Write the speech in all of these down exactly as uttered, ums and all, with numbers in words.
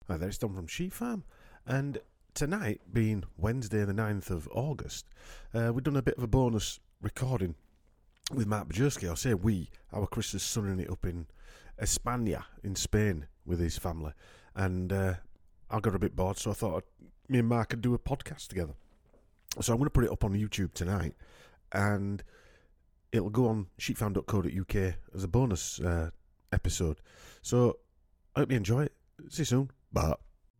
Hi there, it's Tom from Sheep Farm, and tonight, being Wednesday the ninth of August, uh, we've done a bit of a bonus recording with Mark Bajewski. I say we, our Chris is sunning it up in España, in Spain, with his family, and uh, I got a bit bored, so I thought I'd, me and Mark could do a podcast together. So I'm going to put it up on YouTube tonight, and it'll go on sheep farm dot co dot U K as a bonus uh, episode. So I hope you enjoy it. See you soon. Bye.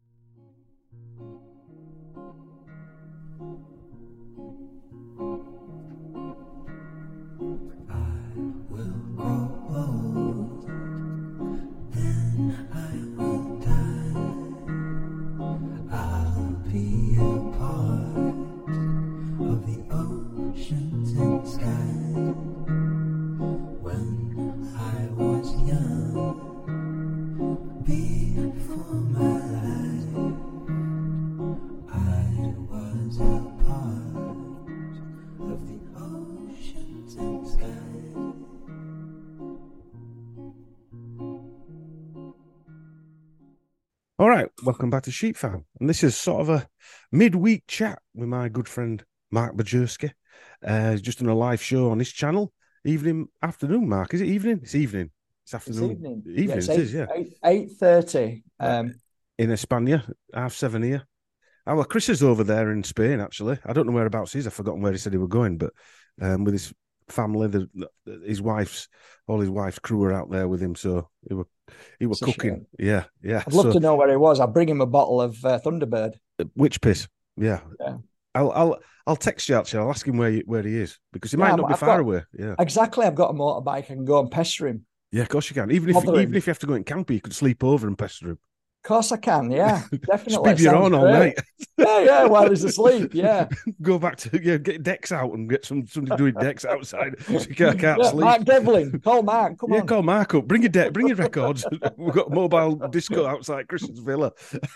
All right, welcome back to Sheep Farm. And this is sort of a midweek chat with my good friend Mark Bajewski. Uh, he's just done a live show on his channel. Evening, afternoon, Mark. Is it evening? It's evening. It's afternoon. It's evening. Evening, yeah, it's it eight, is, yeah. eight thirty. Um, in España, half seven here. Oh, well, Chris is over there in Spain, actually. I don't know whereabouts he is. I've forgotten where he said he was going, but um, with his family, the, the, his wife's, all his wife's crew were out there with him, so he were he was cooking. Yeah, yeah. I'd love so, to know where he was. I'll bring him a bottle of uh, Thunderbird. Which piss? Yeah. yeah. I'll I'll I'll text you actually. I'll ask him where he, where he is because he yeah, might not I've, be I've far got, away. Yeah, exactly. I've got a motorbike. I can go and pester him. Yeah, of course you can. Even if Bother even him. if you have to go in camp, you could sleep over and pester him. Of course I can. Yeah, definitely. Speed your on all night. yeah, yeah. While he's asleep. Yeah. Go back to yeah, get decks out and get some somebody doing decks outside so you can't, can't yeah, sleep. Mark Devlin, call Mark. Come yeah, on. call Mark up. Bring your deck. Bring your records. We've got a mobile disco outside Chris's villa.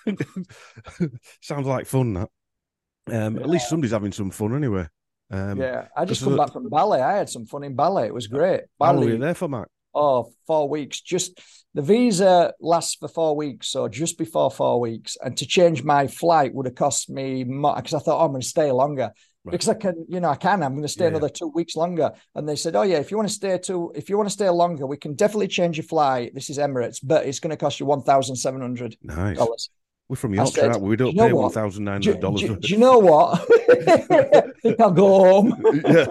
Sounds like fun. That. Um, yeah. At least somebody's having some fun anyway. Um, yeah, I just come back from ballet. I had some fun in ballet. It was great. Ballet. How long were you ballet. there for, Mark? Oh, four weeks. Just the visa lasts for four weeks, so just before four weeks. And to change my flight would have cost me more because I thought, oh, I'm going to stay longer right. because I can, you know, I can. I'm going to stay yeah, another yeah. two weeks longer. And they said, oh yeah, if you want to stay two, if you want to stay longer, we can definitely change your flight. This is Emirates, but it's going to cost you one thousand seven hundred dollars. Nice. We're from Yorkshire, said, aren't we? We don't you know pay one thousand nine hundred dollars. Do, do, do you know what? I think I'll go home. yeah.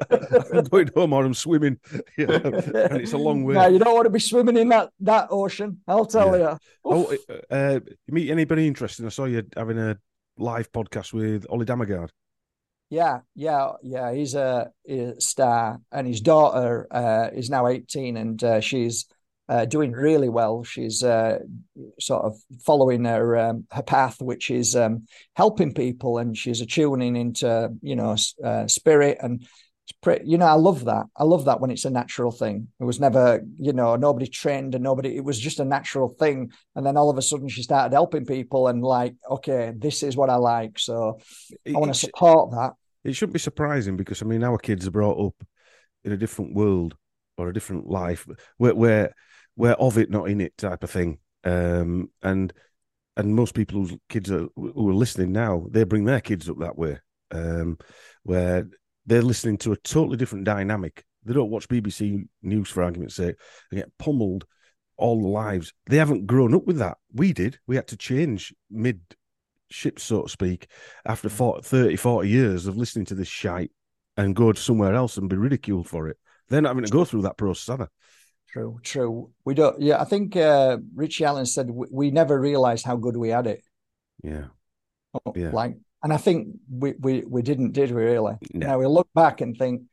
I'm going home or I'm swimming. Yeah. And it's a long way. No, you don't want to be swimming in that, that ocean, I'll tell yeah. you. Oof. Oh, uh, you meet anybody interesting? I saw you having a live podcast with Ollie Damagard. Yeah, yeah, yeah. He's a, a star, and his daughter uh, is now eighteen, and uh, she's Uh, doing really well. She's uh, sort of following her um, her path, which is um, helping people, and she's attuning into you know uh, spirit, and it's pretty, you know I love that. I love that when it's a natural thing. It was never you know nobody trained and nobody. It was just a natural thing, and then all of a sudden she started helping people, and like, okay, this is what I like. So I want to support that. It shouldn't be surprising because I mean our kids are brought up in a different world or a different life where where. We're of it, not in it type of thing. Um, and and most people whose kids are who are listening now, they bring their kids up that way, um, where they're listening to a totally different dynamic. They don't watch B B C News, for argument's sake. They get pummeled all their lives. They haven't grown up with that. We did. We had to change mid-ship, so to speak, after forty, thirty, forty years of listening to this shite and go somewhere else and be ridiculed for it. They're not having to go through that process, are they? True, true. We don't. Yeah, I think uh, Richie Allen said we, we never realized how good we had it. Yeah, oh, yeah. Like, and I think we we we didn't, did we really? No. Now we look back and think,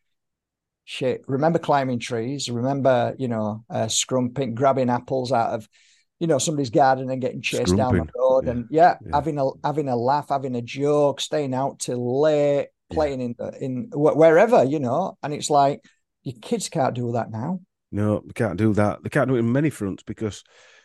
shit. Remember climbing trees? Remember, you know, uh, scrumping, grabbing apples out of, you know, somebody's garden and getting chased Scrumping. down the road, yeah. and yeah, yeah, having a having a laugh, having a joke, staying out till late, playing yeah. in the, in wherever, you know. And it's like your kids can't do that now. No, they can't do that. They can't do it in many fronts because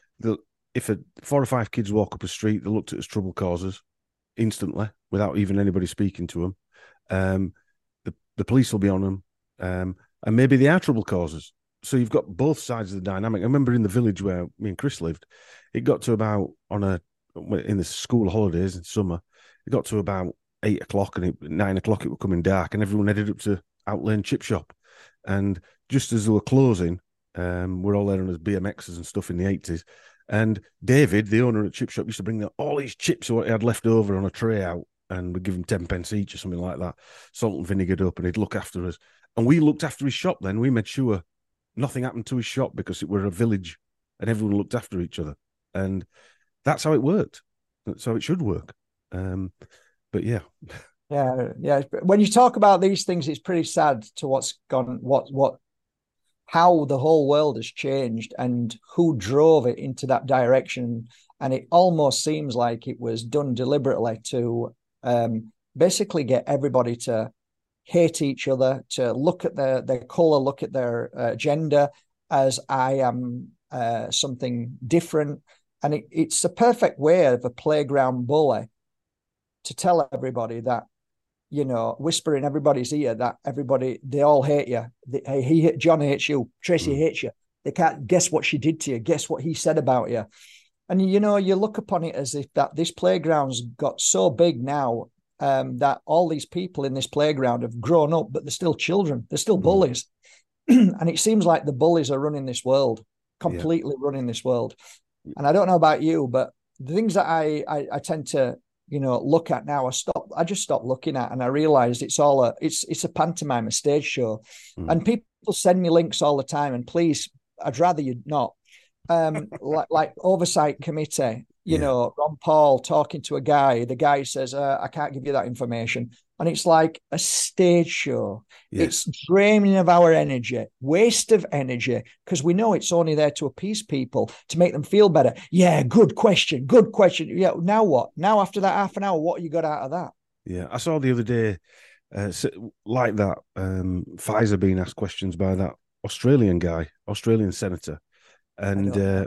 if a, four or five kids walk up a street, they're looked at as trouble causers instantly without even anybody speaking to them. Um, the, the police will be on them, um, and maybe they are trouble causers. So you've got both sides of the dynamic. I remember in the village where me and Chris lived, it got to about, on a in the school holidays in summer. It got to about eight o'clock and it, nine o'clock it was coming dark, and everyone headed up to Outlane Chip Shop. And just as they were closing, um, we're all there on his B M Xs and stuff in the eighties. And David, the owner of the chip shop, used to bring all his chips what he had left over on a tray out, and we'd give him ten pence each or something like that, salt and vinegared up, and he'd look after us. And we looked after his shop then. We made sure nothing happened to his shop because it were a village and everyone looked after each other. And that's how it worked. That's how it should work. Um, but yeah. Yeah, yeah. When you talk about these things, it's pretty sad to what's gone, what, what, how the whole world has changed and who drove it into that direction. And it almost seems like it was done deliberately to um, basically get everybody to hate each other, to look at their, their color, look at their uh, gender as I am uh, something different. And it, it's a perfect way of a playground bully to tell everybody that, you know, whisper in everybody's ear that everybody, they all hate you. They, hey, he, John hates you. Tracy mm. hates you. They can't guess what she did to you. Guess what he said about you. And, you know, you look upon it as if that this playground's got so big now um, that all these people in this playground have grown up, but they're still children. They're still bullies. Mm. And it seems like the bullies are running this world, completely yeah. running this world. And I don't know about you, but the things that I, I, I tend to, you know, look at now, I stop, I just stopped looking at, and I realized it's all a, it's, it's a pantomime, a stage show. Mm. And people send me links all the time, and please, I'd rather you not. Um, like, like oversight committee, you yeah. know, Ron Paul talking to a guy, the guy says, uh, I can't give you that information. And it's like a stage show. Yeah. It's draining of our energy, waste of energy, because we know it's only there to appease people, to make them feel better. Yeah, good question, good question. Yeah, now what? Now after that half an hour, what you got out of that? Yeah, I saw the other day, uh, like that, um, Pfizer being asked questions by that Australian guy, Australian senator. And uh,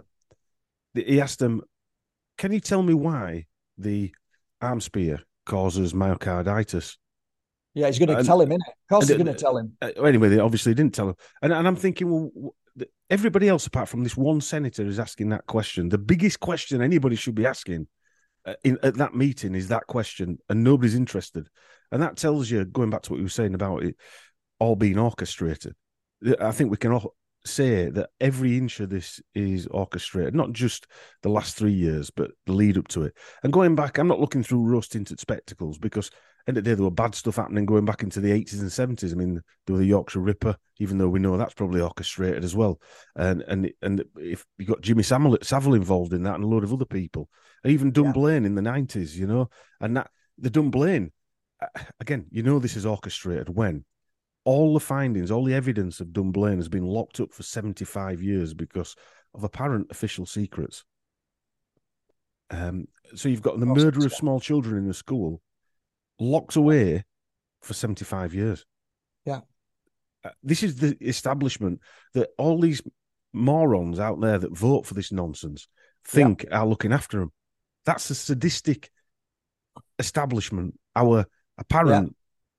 he asked them, can you tell me why the arm spear causes myocarditis? Yeah, he's going to and, tell him, innit? Of course he's going to tell him. Uh, anyway, they obviously didn't tell him. And, and I'm thinking, well, everybody else apart from this one senator is asking that question. The biggest question anybody should be asking uh, in, at that meeting is that question, and nobody's interested. And that tells you, going back to what you were saying about it all being orchestrated, I think we can all say that every inch of this is orchestrated, not just the last three years, but the lead up to it. And going back, I'm not looking through rose-tinted spectacles, because end of the day, there were bad stuff happening going back into the eighties and seventies. I mean, there was the Yorkshire Ripper, even though we know that's probably orchestrated as well. And and and if you got Jimmy Savile, Savile involved in that, and a load of other people, and even Dunblane yeah. in the nineties, you know, and that the Dunblane, again, you know, this is orchestrated when all the findings, all the evidence of Dunblane has been locked up for seventy-five years because of apparent official secrets. Um, so you've got the murder of small children in the school locked away for seventy-five years. Yeah. Uh, this is the establishment that all these morons out there that vote for this nonsense think yeah. are looking after them. That's a sadistic establishment. Our apparent... Yeah.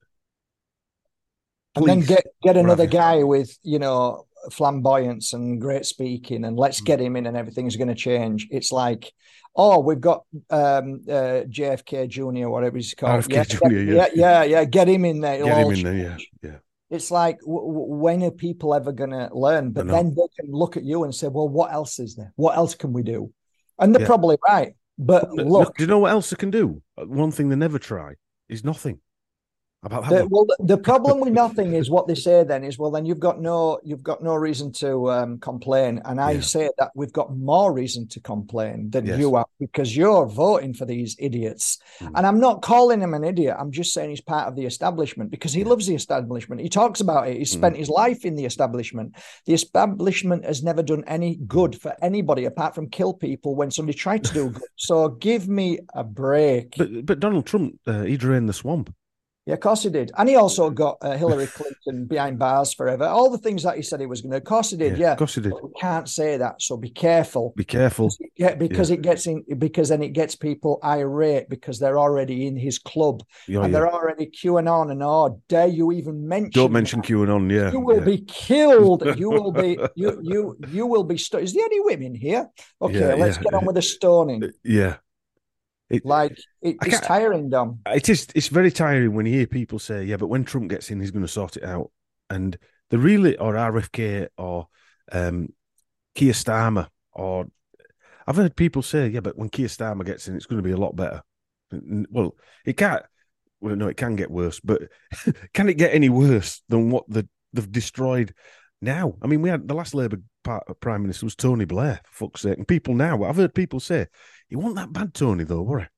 And then get, get another guy with, you know, flamboyance and great speaking, and let's get him in and everything's going to change. It's like, oh, we've got um, uh, J F K Junior, whatever he's called. R F K yeah, Junior, yeah, yeah, yeah, yeah. Get him in there. It'll get him in there, yeah, yeah. It's like, w- w- when are people ever going to learn? But then they can look at you and say, well, what else is there? What else can we do? And they're yeah. probably right. But no, look. No, do you know what else they can do? One thing they never try is nothing. About that the, well, the problem with nothing is what they say then is, well, then you've got no you've got no reason to um, complain. And I yeah. say that we've got more reason to complain than yes. you are, because you're voting for these idiots. Mm. And I'm not calling him an idiot. I'm just saying he's part of the establishment, because he yeah. loves the establishment. He talks about it. He's spent mm. his life in the establishment. The establishment has never done any good for anybody apart from kill people when somebody tried to do good. So give me a break. But but Donald Trump, uh, he drained the swamp. Yeah, of course he did. And he also got uh, Hillary Clinton behind bars forever. All the things that he said he was going to. Of course he did, yeah. yeah. Of course he did. But we can't say that, so be careful. Be careful. Yeah, because yeah. it gets in, because then it gets people irate because they're already in his club. Oh, and yeah. they're already QAnon, and oh, dare you even mention Don't mention that. QAnon, yeah. You will yeah. be killed. You will be, you you you will be, st- is there any women here? Okay, yeah, let's yeah. get on with the stoning. Yeah. It, Like it, I it's can't. tiring, Dom. It is. It's very tiring when you hear people say, "Yeah, but when Trump gets in, he's going to sort it out." And the really, or R F K, or um, Keir Starmer, or I've heard people say, "Yeah, but when Keir Starmer gets in, it's going to be a lot better." Well, it can't. Well, no, it can get worse, but can it get any worse than what the, they've destroyed now? I mean, we had the last Labour Prime Minister was Tony Blair, for fuck's sake. And people now, I've heard people say, he wasn't that bad, Tony, though, were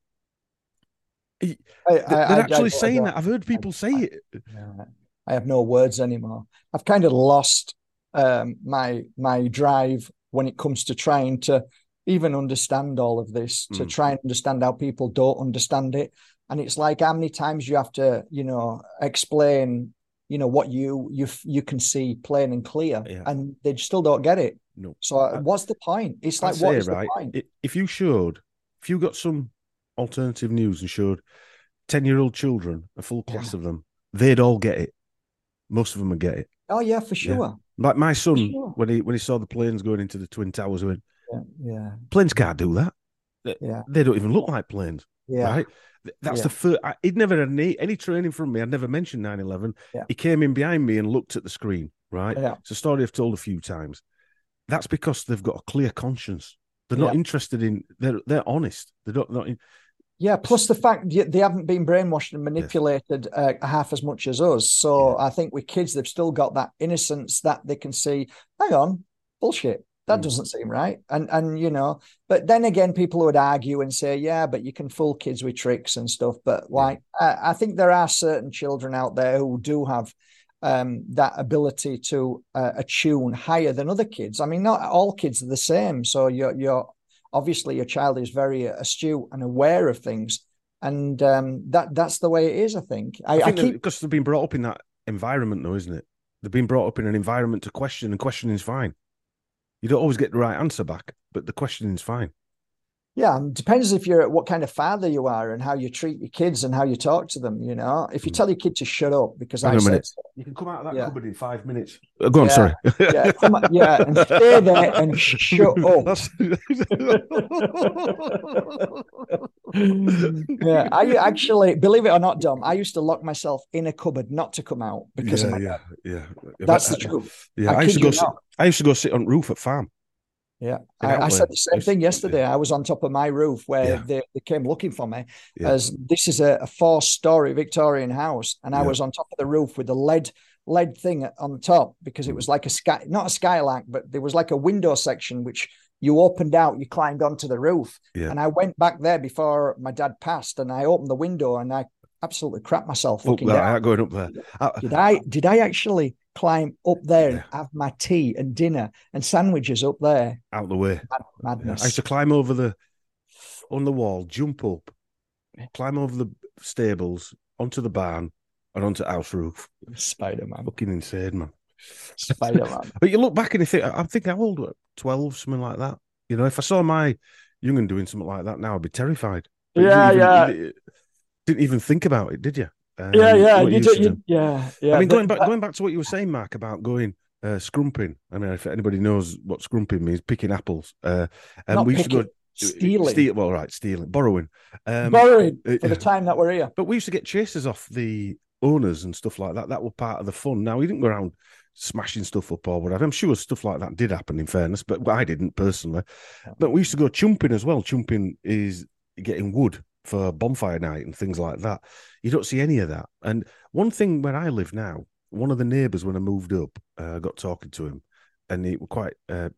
he? he I, they're I, I, actually I saying that. I've heard people say I, it. I, I have no words anymore. I've kind of lost um, my my drive when it comes to trying to even understand all of this, to Mm. try and understand how people don't understand it. And it's like how many times you have to, you know, explain, you know, what you you you can see plain and clear, Yeah. and they still don't get it. No. So I, what's the point? It's like, I'd what say, is right, the point? if you showed, if you got some alternative news and showed ten-year-old children, a full class Yeah. of them, they'd all get it. Most of them would get it. Oh yeah, for sure. Yeah. Like my son, sure. when he when he saw the planes going into the Twin Towers, he went, Yeah, yeah. planes can't do that. They, Yeah. they don't even look like planes. Yeah. Right? That's yeah. the first. I, he'd never had any, any training from me. I'd never mentioned nine eleven. Yeah. He came in behind me and looked at the screen. Right? Yeah. It's a story I've told a few times. That's because they've got a clear conscience. They're Yeah. not interested in. They're they're honest. They're not not in. Yeah, plus the fact they haven't been brainwashed and manipulated yes. uh, half as much as us. So yeah. I think with kids, they've still got that innocence that they can see, hang on, bullshit. That mm. doesn't seem right. And, and you know, but then again, people would argue and say, yeah, but you can fool kids with tricks and stuff. But like, yeah. I, I think there are certain children out there who do have um, that ability to uh, attune higher than other kids. I mean, not all kids are the same. So you're, you're, obviously your child is very astute and aware of things, and um, that that's the way it is. I think. I, I think I keep... because they've been brought up in that environment, though, isn't it? They've been brought up in an environment to question, and questioning is fine. You don't always get the right answer back, but the questioning is fine. Yeah, it depends if you're what kind of father you are and how you treat your kids and how you talk to them. You know, if you mm. tell your kid to shut up because Hang I said so, you can come out of that yeah. cupboard in five minutes. Oh, go on, yeah. sorry. yeah, come on, yeah, and stay there and shut up. yeah, I actually believe it or not, Dom. I used to lock myself in a cupboard not to come out because yeah, of my yeah, dad. yeah. That's but, the truth. Yeah, I, I used to go. Sit, I used to go sit on roof at farm. Yeah, I, I said the same thing yesterday. I was on top of my roof where yeah. they, they came looking for me, yeah. as this is a, a four-story Victorian house, and I yeah. was on top of the roof with a lead lead thing on top because it was like a sky, not a skylight, but there was like a window section which you opened out, you climbed onto the roof, yeah. and I went back there before my dad passed, and I opened the window and I absolutely crap myself looking well, down. I'm going up there. Did I? Did I actually climb up there yeah. and have my tea and dinner and sandwiches up there? Out the way. Mad, madness. Yeah. I used to climb over the on the wall, jump up, climb over the stables, onto the barn, and onto the house roof. Spider-Man. Fucking insane, man. Spider-Man. But you look back and you think, I'm thinking, how old? twelve, something like that. You know, if I saw my young'un doing something like that now, I'd be terrified. But yeah, even, yeah. You didn't even think about it, did you? Um, yeah, yeah, you do, you, yeah, yeah. I mean, going back, that... going back to what you were saying, Mark, about going uh, scrumping. I mean, if anybody knows what scrumping means, picking apples. Uh, and Not we used picking, to go stealing. Steal, well, right, stealing, borrowing, um, borrowing for the time that we're here. But we used to get chases off the owners and stuff like that. That were part of the fun. Now we didn't go around smashing stuff up or whatever. I'm sure stuff like that did happen, in fairness, but I didn't personally. But we used to go chumping as well. Chumping is getting wood for bonfire night and things like that. You don't see any of that. And one thing where I live now, one of the neighbours when I moved up, uh, I got talking to him, and he was quite. Uh,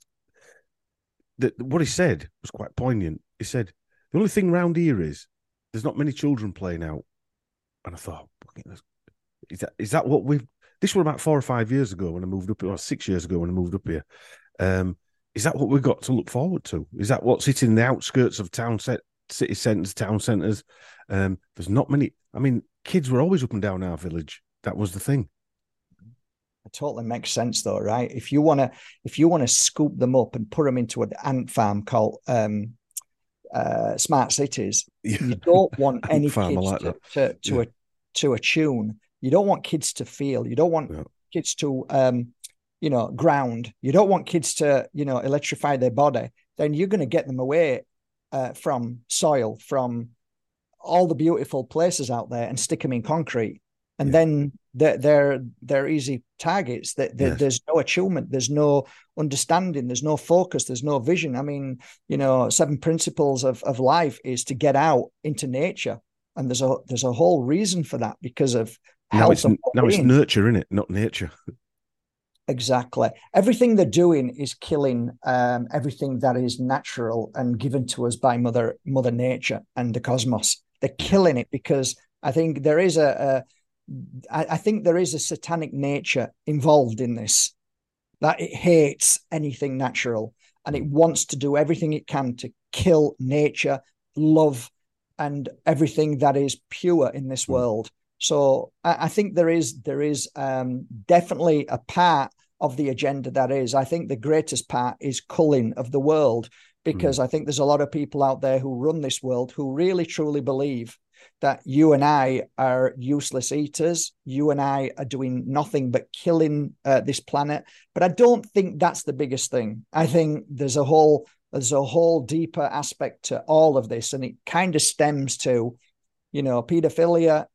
the, what he said was quite poignant. He said, "The only thing round here is there's not many children playing out." And I thought, is that is that what we've? This was about four or five years ago when I moved up, or six years ago when I moved up here. Um, is that what we've got to look forward to? Is that what's hitting the outskirts of town set? City centres, town centres. Um, there's not many. I mean, kids were always up and down our village. That was the thing. It totally makes sense, though, right? If you want to, if you want to scoop them up and put them into an ant farm called um, uh, smart cities, yeah. you don't want any farm, kids like to to to, yeah. a, to attune. You don't want kids to feel. You don't want yeah. kids to, um, you know, ground. You don't want kids to, you know, electrify their body. Then you're going to get them away. uh, from soil, from all the beautiful places out there, and stick them in concrete. And yeah. then they're, they're, they're easy targets. That yes. There's no achievement, there's no understanding, there's no focus, there's no vision. I mean, you know, seven principles of, of life is to get out into nature. And there's a there's a whole reason for that, because of now health. It's, now it's nurture, isn't it? Not nature. Exactly. Everything they're doing is killing um, everything that is natural and given to us by Mother Mother Nature and the cosmos. They're killing it because I think there is a, a I, I think there is a satanic nature involved in this, that it hates anything natural and it wants to do everything it can to kill nature, love, and everything that is pure in this world. So I, I think there is there is um, definitely a part of the agenda that is. I think the greatest part is culling of the world, because mm. I think there's a lot of people out there who run this world who really truly believe that you and I are useless eaters. You and I are doing nothing but killing uh, this planet. But I don't think that's the biggest thing. I think there's a whole there's a whole deeper aspect to all of this, and it kind of stems to, you know, pedophilia.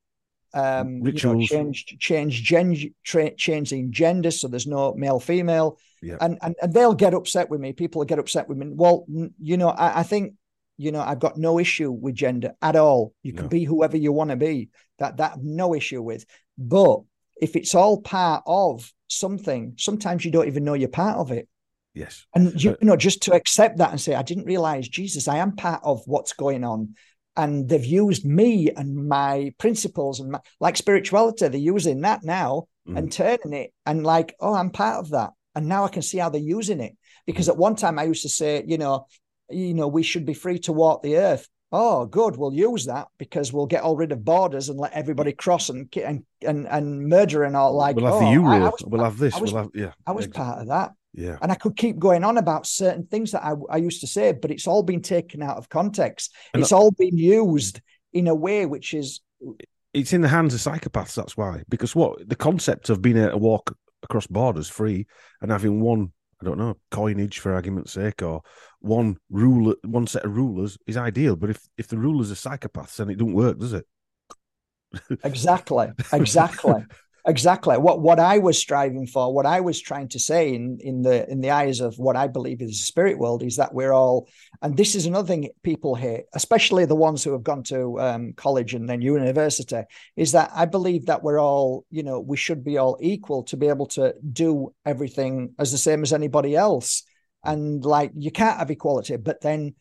Um, Rituals, you know, change, change, gen, tra- changing gender, so there's no male, female, yeah. and, and and they'll get upset with me. People will get upset with me. Well, you know, I, I think, you know, I've got no issue with gender at all. You can no. be whoever you want to be. That that no issue with. But if it's all part of something, sometimes you don't even know you're part of it. Yes, and you, uh, you know, just to accept that and say, I didn't realize, Jesus, I am part of what's going on. And they've used me and my principles and my, like spirituality, they're using that now mm. and turning it and like, oh, I'm part of that. And now I can see how they're using it. Because mm. at one time I used to say, you know, you know, we should be free to walk the earth. Oh, good. We'll use that because we'll get all rid of borders and let everybody cross and and and, and murder and all. Like, we'll have oh, the Euro. I, I was, we'll have this. I was, we'll have yeah. I was exactly. part of that. Yeah. And I could keep going on about certain things that I, I used to say, but it's all been taken out of context. And it's all been used in a way which is... It's in the hands of psychopaths, that's why. Because what the concept of being able to walk across borders free and having one, I don't know, coinage for argument's sake, or one rule, one set of rulers is ideal. But if, if the rulers are psychopaths, then it don't work, does it? Exactly. Exactly. Exactly. What what I was striving for, what I was trying to say in, in the in the eyes of what I believe is the spirit world, is that we're all, and this is another thing people hate, especially the ones who have gone to um, college and then university, is that I believe that we're all, you know, we should be all equal to be able to do everything as the same as anybody else. And like, you can't have equality, but then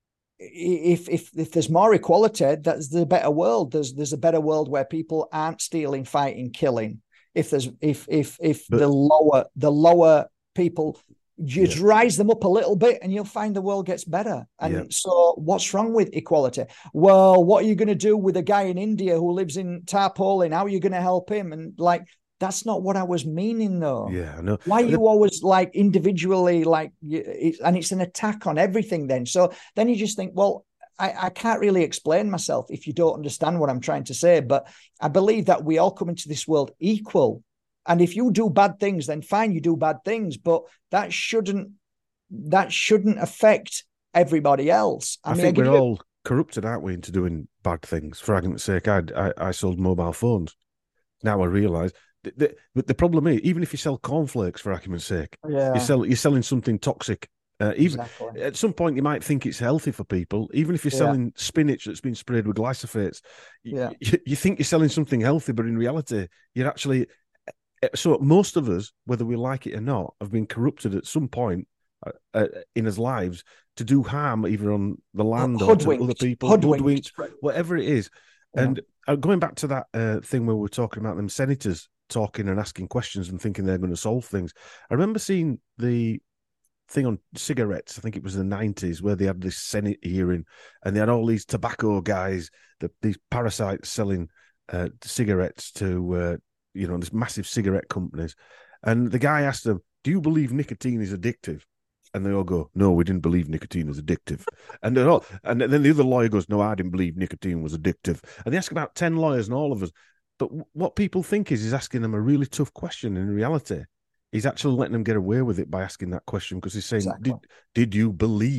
if if if there's more equality, that's the better world. There's there's a better world where people aren't stealing, fighting, killing. If there's if if if but, the lower the lower people, you yeah. rise them up a little bit, and you'll find the world gets better. And yeah. so, what's wrong with equality? Well, what are you going to do with a guy in India who lives in tarpaulin? How are you going to help him? And like, that's not what I was meaning, though. Yeah, I know. Why are you always like individually, like, and it's an attack on everything then. So then you just think, well, I, I can't really explain myself if you don't understand what I'm trying to say. But I believe that we all come into this world equal. And if you do bad things, then fine, you do bad things. But that shouldn't, that shouldn't affect everybody else. I, I mean, think I we're all you... corrupted, aren't we, into doing bad things? For argument's sake, I, I, I sold mobile phones. Now I realise. The, the, but the problem is, even if you sell cornflakes, for argument's sake, yeah. you sell, you're selling something toxic. Uh, even exactly. At some point, you might think it's healthy for people. Even if you're yeah. selling spinach that's been sprayed with glyphosates, yeah. you, you think you're selling something healthy, but in reality, you're actually... So most of us, whether we like it or not, have been corrupted at some point uh, uh, in our lives to do harm, either on the land or to other people, hoodwinked, whatever it is. Yeah. And uh, going back to that uh, thing where we were talking about them senators talking and asking questions and thinking they're going to solve things. I remember seeing the thing on cigarettes, I think it was the nineties, where they had this Senate hearing and they had all these tobacco guys, the, these parasites selling uh, cigarettes to, uh, you know, this massive cigarette companies. And the guy asked them, do you believe nicotine is addictive? And they all go, no, we didn't believe nicotine was addictive. And they're all, and then the other lawyer goes, no, I didn't believe nicotine was addictive. And they ask about ten lawyers and all of us. But what people think is he's asking them a really tough question. In reality, he's actually letting them get away with it by asking that question, because he's saying, exactly. did, did you believe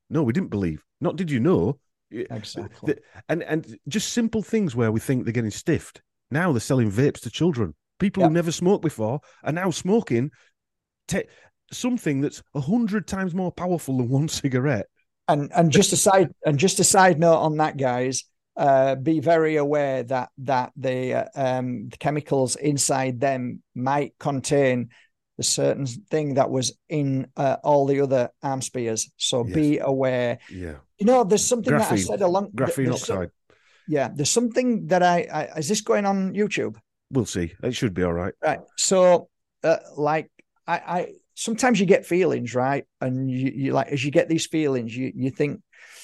No, we didn't believe. Not did you know. Exactly. And and just simple things where we think they're getting stiffed. Now they're selling vapes to children. People Yep. who never smoked before are now smoking te- something that's a hundred times more powerful than one cigarette. And and just a side and just a side note on that, guys. Uh, be very aware that that the, uh, um, the chemicals inside them might contain the certain thing that was in uh, all the other arm spears. So Yes. be aware. Yeah. You know, there's something Graphene. that I said along. Graphene there's oxide. Some, yeah, there's something that I, I is this going on YouTube? We'll see. It should be all right. Right. So, uh, like, I, I sometimes you get feelings, right? And you, you like as you get these feelings, you you think.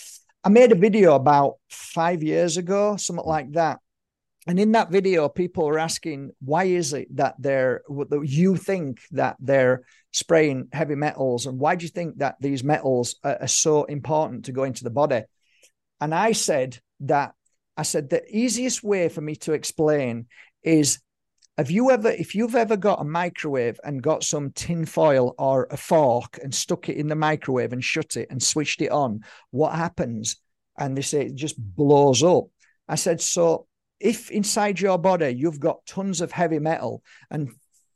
I made a video about five years ago, something like that. And in that video, people were asking, why is it that they're, you think that they're spraying heavy metals? And why do you think that these metals are, are so important to go into the body? And I said that, I said, the easiest way for me to explain is, have you ever, if you've ever got a microwave and got some tin foil or a fork and stuck it in the microwave and shut it and switched it on, what happens? And they say it just blows up. I said, so if inside your body you've got tons of heavy metal, and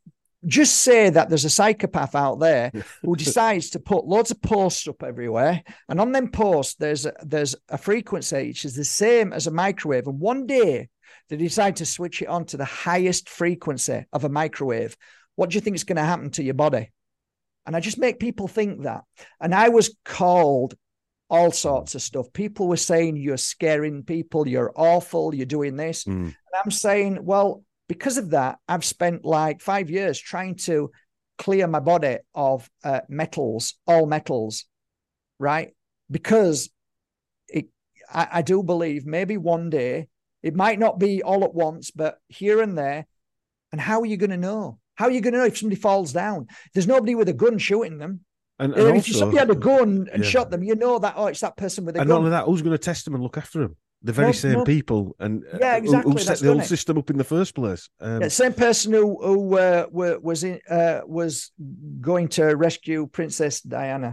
just say that there's a psychopath out there who decides to put loads of posts up everywhere, and on them posts there's a, there's a frequency which is the same as a microwave, and one day they decide to switch it on to the highest frequency of a microwave, what do you think is going to happen to your body? And I just make people think that. And I was called all sorts of stuff. People were saying, you're scaring people, you're awful, you're doing this. Mm. And I'm saying, well, because of that, I've spent like five years trying to clear my body of uh, metals, all metals, right? Because it, I, I do believe maybe one day, it might not be all at once, but here and there. And how are you going to know? How are you going to know if somebody falls down? There's nobody with a gun shooting them. And, and, and if also, somebody had a gun and yeah. shot them, you know that, oh, it's that person with a and gun. And not only that, who's going to test them and look after them? The very no, same no. people and yeah, exactly. who, who set the whole system up in the first place. Um, yeah, same person who who uh, was in uh, was going to rescue Princess Diana.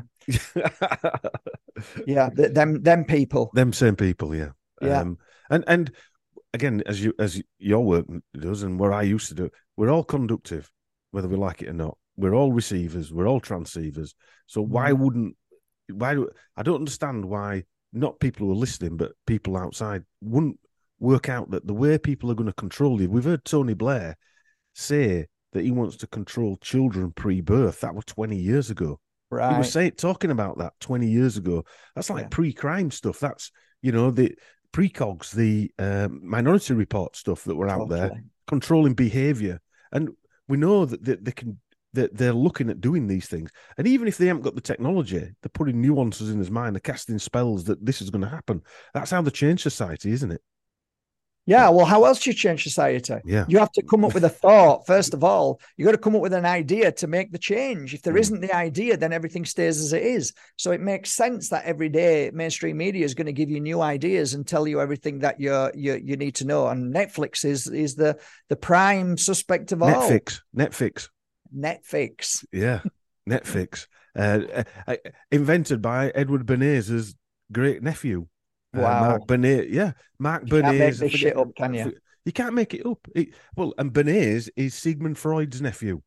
yeah, th- them them people. Them same people. Yeah. Yeah. Um, and and again, as you as your work does, and where I used to do, we're all conductive, whether we like it or not. We're all receivers. We're all transceivers. So why mm. wouldn't why do I don't understand why. Not people who are listening, but people outside wouldn't work out that the way people are going to control you. We've heard Tony Blair say that he wants to control children pre-birth. That was twenty years ago. Right. He was saying, talking about that twenty years ago. That's like yeah. pre-crime stuff. That's, you know, the precogs, the um, Minority Report stuff that were out totally. there, controlling behavior. And we know that they, they can that they're looking at doing these things. And even if they haven't got the technology, they're putting nuances in his mind, they're casting spells that this is going to happen. That's how they change society, isn't it? Yeah, well, how else do you change society? Yeah. You have to come up with a thought, first of all. You got to come up with an idea to make the change. If there mm. isn't the idea, then everything stays as it is. So it makes sense that every day mainstream media is going to give you new ideas and tell you everything that you you you need to know. And Netflix is is the the prime suspect of all. Netflix, Netflix. Netflix. Yeah, Netflix. Uh, uh, invented by Edward Bernays' great nephew. Wow. Uh, Mark Bernays. Yeah, Mark you Bernays. Can't make this shit up, can you? You can't make it up. It, well, and Bernays is Sigmund Freud's nephew.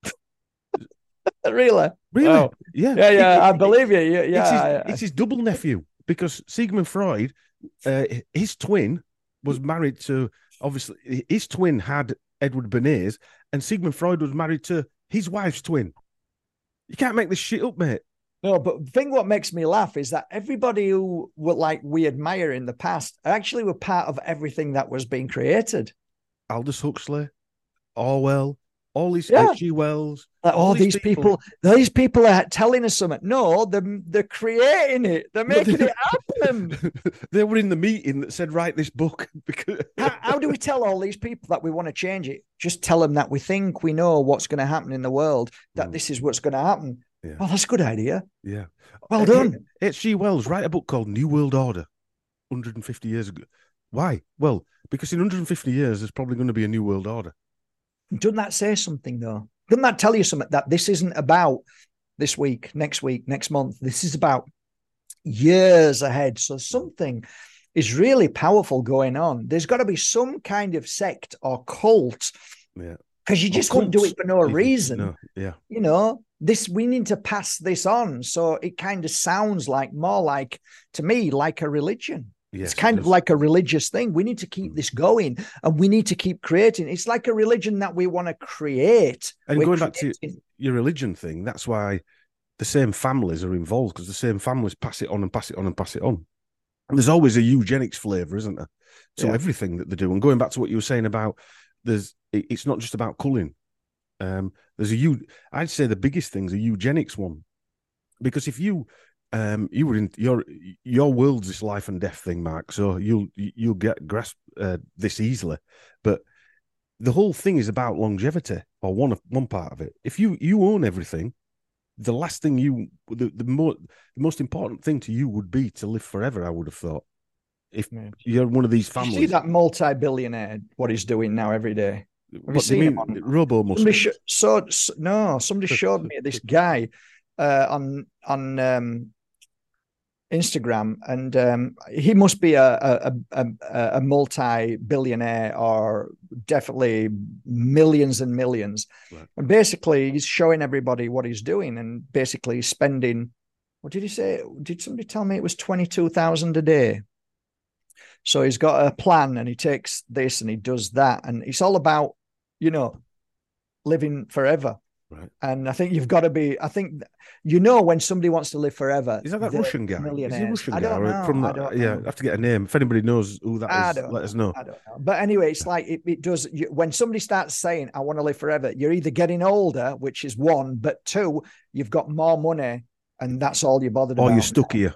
Really? Really? Oh. Yeah. Yeah, yeah, it, I it, believe you. Yeah, yeah. It's his, I, it's his double nephew because Sigmund Freud, uh, his twin was married to, obviously, his twin had Edward Bernays, and Sigmund Freud was married to his wife's twin. You can't make this shit up, mate. No, but the thing what makes me laugh is that everybody who were like we admire in the past actually were part of everything that was being created. Aldous Huxley, Orwell, all these yeah. H G Wells. Like, all, all these, these people, people, these people are telling us something. No, they're, they're creating it. They're making it happen. They were in the meeting that said, write this book. Because... how, how do we tell all these people that we want to change it? Just tell them that we think we know what's going to happen in the world, that mm. this is what's going to happen. Yeah. Oh, that's a good idea. Yeah. Well done. H G Wells, write a book called New World Order one hundred fifty years ago. Why? Well, because in one hundred fifty years, there's probably going to be a New World Order. Doesn't that say something, though? Doesn't that tell you something that this isn't about this week, next week, next month? This is about years ahead. So something is really powerful going on. There's got to be some kind of sect or cult, yeah, because you or just wouldn't do it for no even, reason. no, yeah, you know, this, we need to pass this on. So it kind of sounds like more like, to me, like a religion. yes, It's kind it of like a religious thing. We need to keep mm. this going, and we need to keep creating. It's like a religion that we want to create. And We're going creating... back to your religion thing, that's why the same families are involved, because the same families pass it on and pass it on and pass it on. And there's always a eugenics flavour, isn't there? So yeah. everything that they do. And going back to what you were saying about, there's, it's not just about culling. Um, there's a you. I'd say the biggest thing's a eugenics one, because if you, um, you were in your your world's this life and death thing, Mark. So you'll you'll get grasp uh, this easily, but the whole thing is about longevity, or one of one part of it. If you you own everything, the last thing you the the more the most important thing to you would be to live forever. I would have thought. If yeah. you're one of these families, you see that multi-billionaire, what he's doing now every day. Have what you seen mean, him on Robo somebody sh- so, so no somebody showed me this guy uh, on on um, Instagram, and um, he must be a a, a, a multi-billionaire, or definitely millions and millions. Right. And basically he's showing everybody what he's doing, and basically spending, what did he say? Did somebody tell me it was twenty-two thousand a day? So he's got a plan, and he takes this and he does that, and it's all about, you know, living forever. Right. And I think you've got to be, I think, you know, when somebody wants to live forever. Is that that Russian guy? Is he a Russian I guy? don't know. From I don't yeah, know. I have to get a name. If anybody knows who that I is, don't let know. us know. I don't know. But anyway, it's like it, it does. You, when somebody starts saying, I want to live forever, you're either getting older, which is one, but two, you've got more money, and that's all you're bothered or about. Or you're stuck here.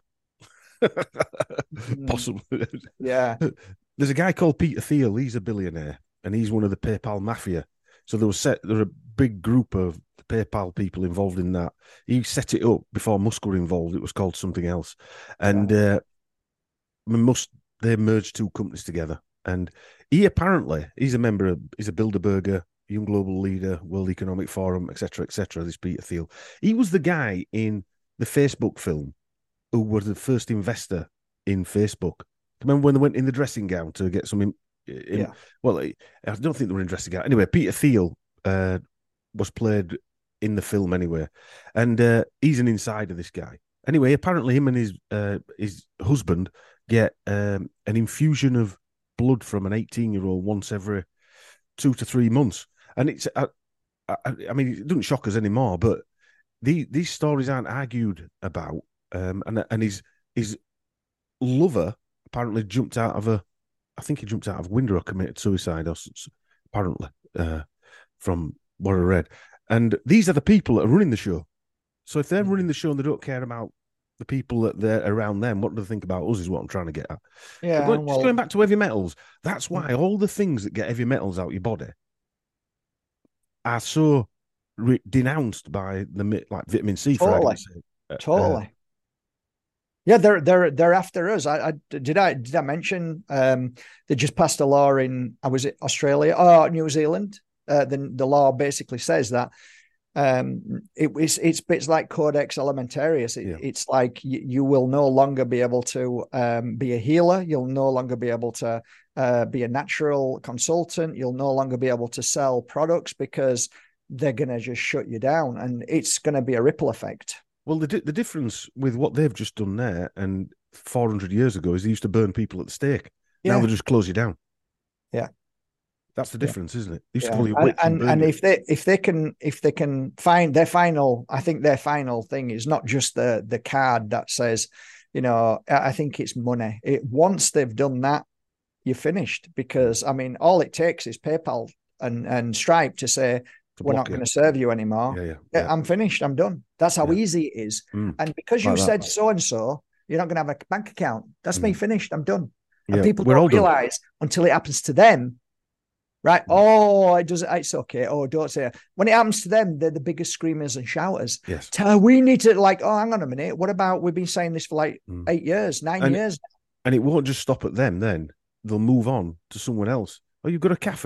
Possibly. Yeah. There's a guy called Peter Thiel. He's a billionaire, and he's one of the PayPal mafia. So there was set, there were a big group of the PayPal people involved in that. He set it up before Musk were involved. It was called something else. And yeah. uh, Musk, they merged two companies together. And he apparently, he's a member of, he's a Bilderberger, Young Global Leader, World Economic Forum, et cetera, et cetera, this Peter Thiel. He was the guy in the Facebook film who was the first investor in Facebook. Remember when they went in the dressing gown to get some... In, in, yeah. Well, I don't think they were in dressing gown. Anyway, Peter Thiel uh, was played in the film anyway. And uh, he's an insider, this guy. Anyway, apparently him and his uh, his husband get um, an infusion of blood from an eighteen-year-old once every two to three months. And it's... I, I, I mean, it doesn't shock us anymore, but the, these stories aren't argued about. Um, and and his his lover apparently jumped out of a... I think he jumped out of a window or committed suicide, or apparently, uh, from what I read. And these are the people that are running the show. So if they're running the show and they don't care about the people that they're around them, what do they think about us is what I'm trying to get at. Yeah. But well, just going back to heavy metals, that's why all the things that get heavy metals out of your body are so re- denounced by the like vitamin C. Totally. For totally. Uh, Yeah, they're they're they're after us. I, I did I did I mention um, they just passed a law in I was it Australia or New Zealand. Uh, the the law basically says that um, it, it's it's it's like Codex Alimentarius. It, yeah. It's like you, you will no longer be able to um, be a healer. You'll no longer be able to uh, be a natural consultant. You'll no longer be able to sell products because they're going to just shut you down, and it's going to be a ripple effect. Well, the the difference with what they've just done there and four hundred years ago is they used to burn people at the stake. Yeah. Now they just close you down. Yeah, that's the difference, yeah. Isn't it? They used yeah. to call you and witch and, and, and you. if they if they can if they can find their final, I think their final thing is not just the the card that says, you know, I think it's money. It once they've done that, you're finished, because I mean, all it takes is PayPal and and Stripe to say, we're not going to serve you anymore. Yeah, yeah, yeah. I'm finished. I'm done. That's how yeah. easy it is. Mm. And because you like said so-and-so, you're not going to have a bank account. That's mm. me finished. I'm done. And yeah. people we're don't realize done. Until it happens to them, right? Mm. Oh, it does. It's okay. Oh, don't say it. When it happens to them, they're the biggest screamers and shouters. Yes. We need to like, oh, hang on a minute. What about, we've been saying this for like mm. eight years, nine and, years. And it won't just stop at them then. They'll move on to someone else. Oh, you've got a cafe.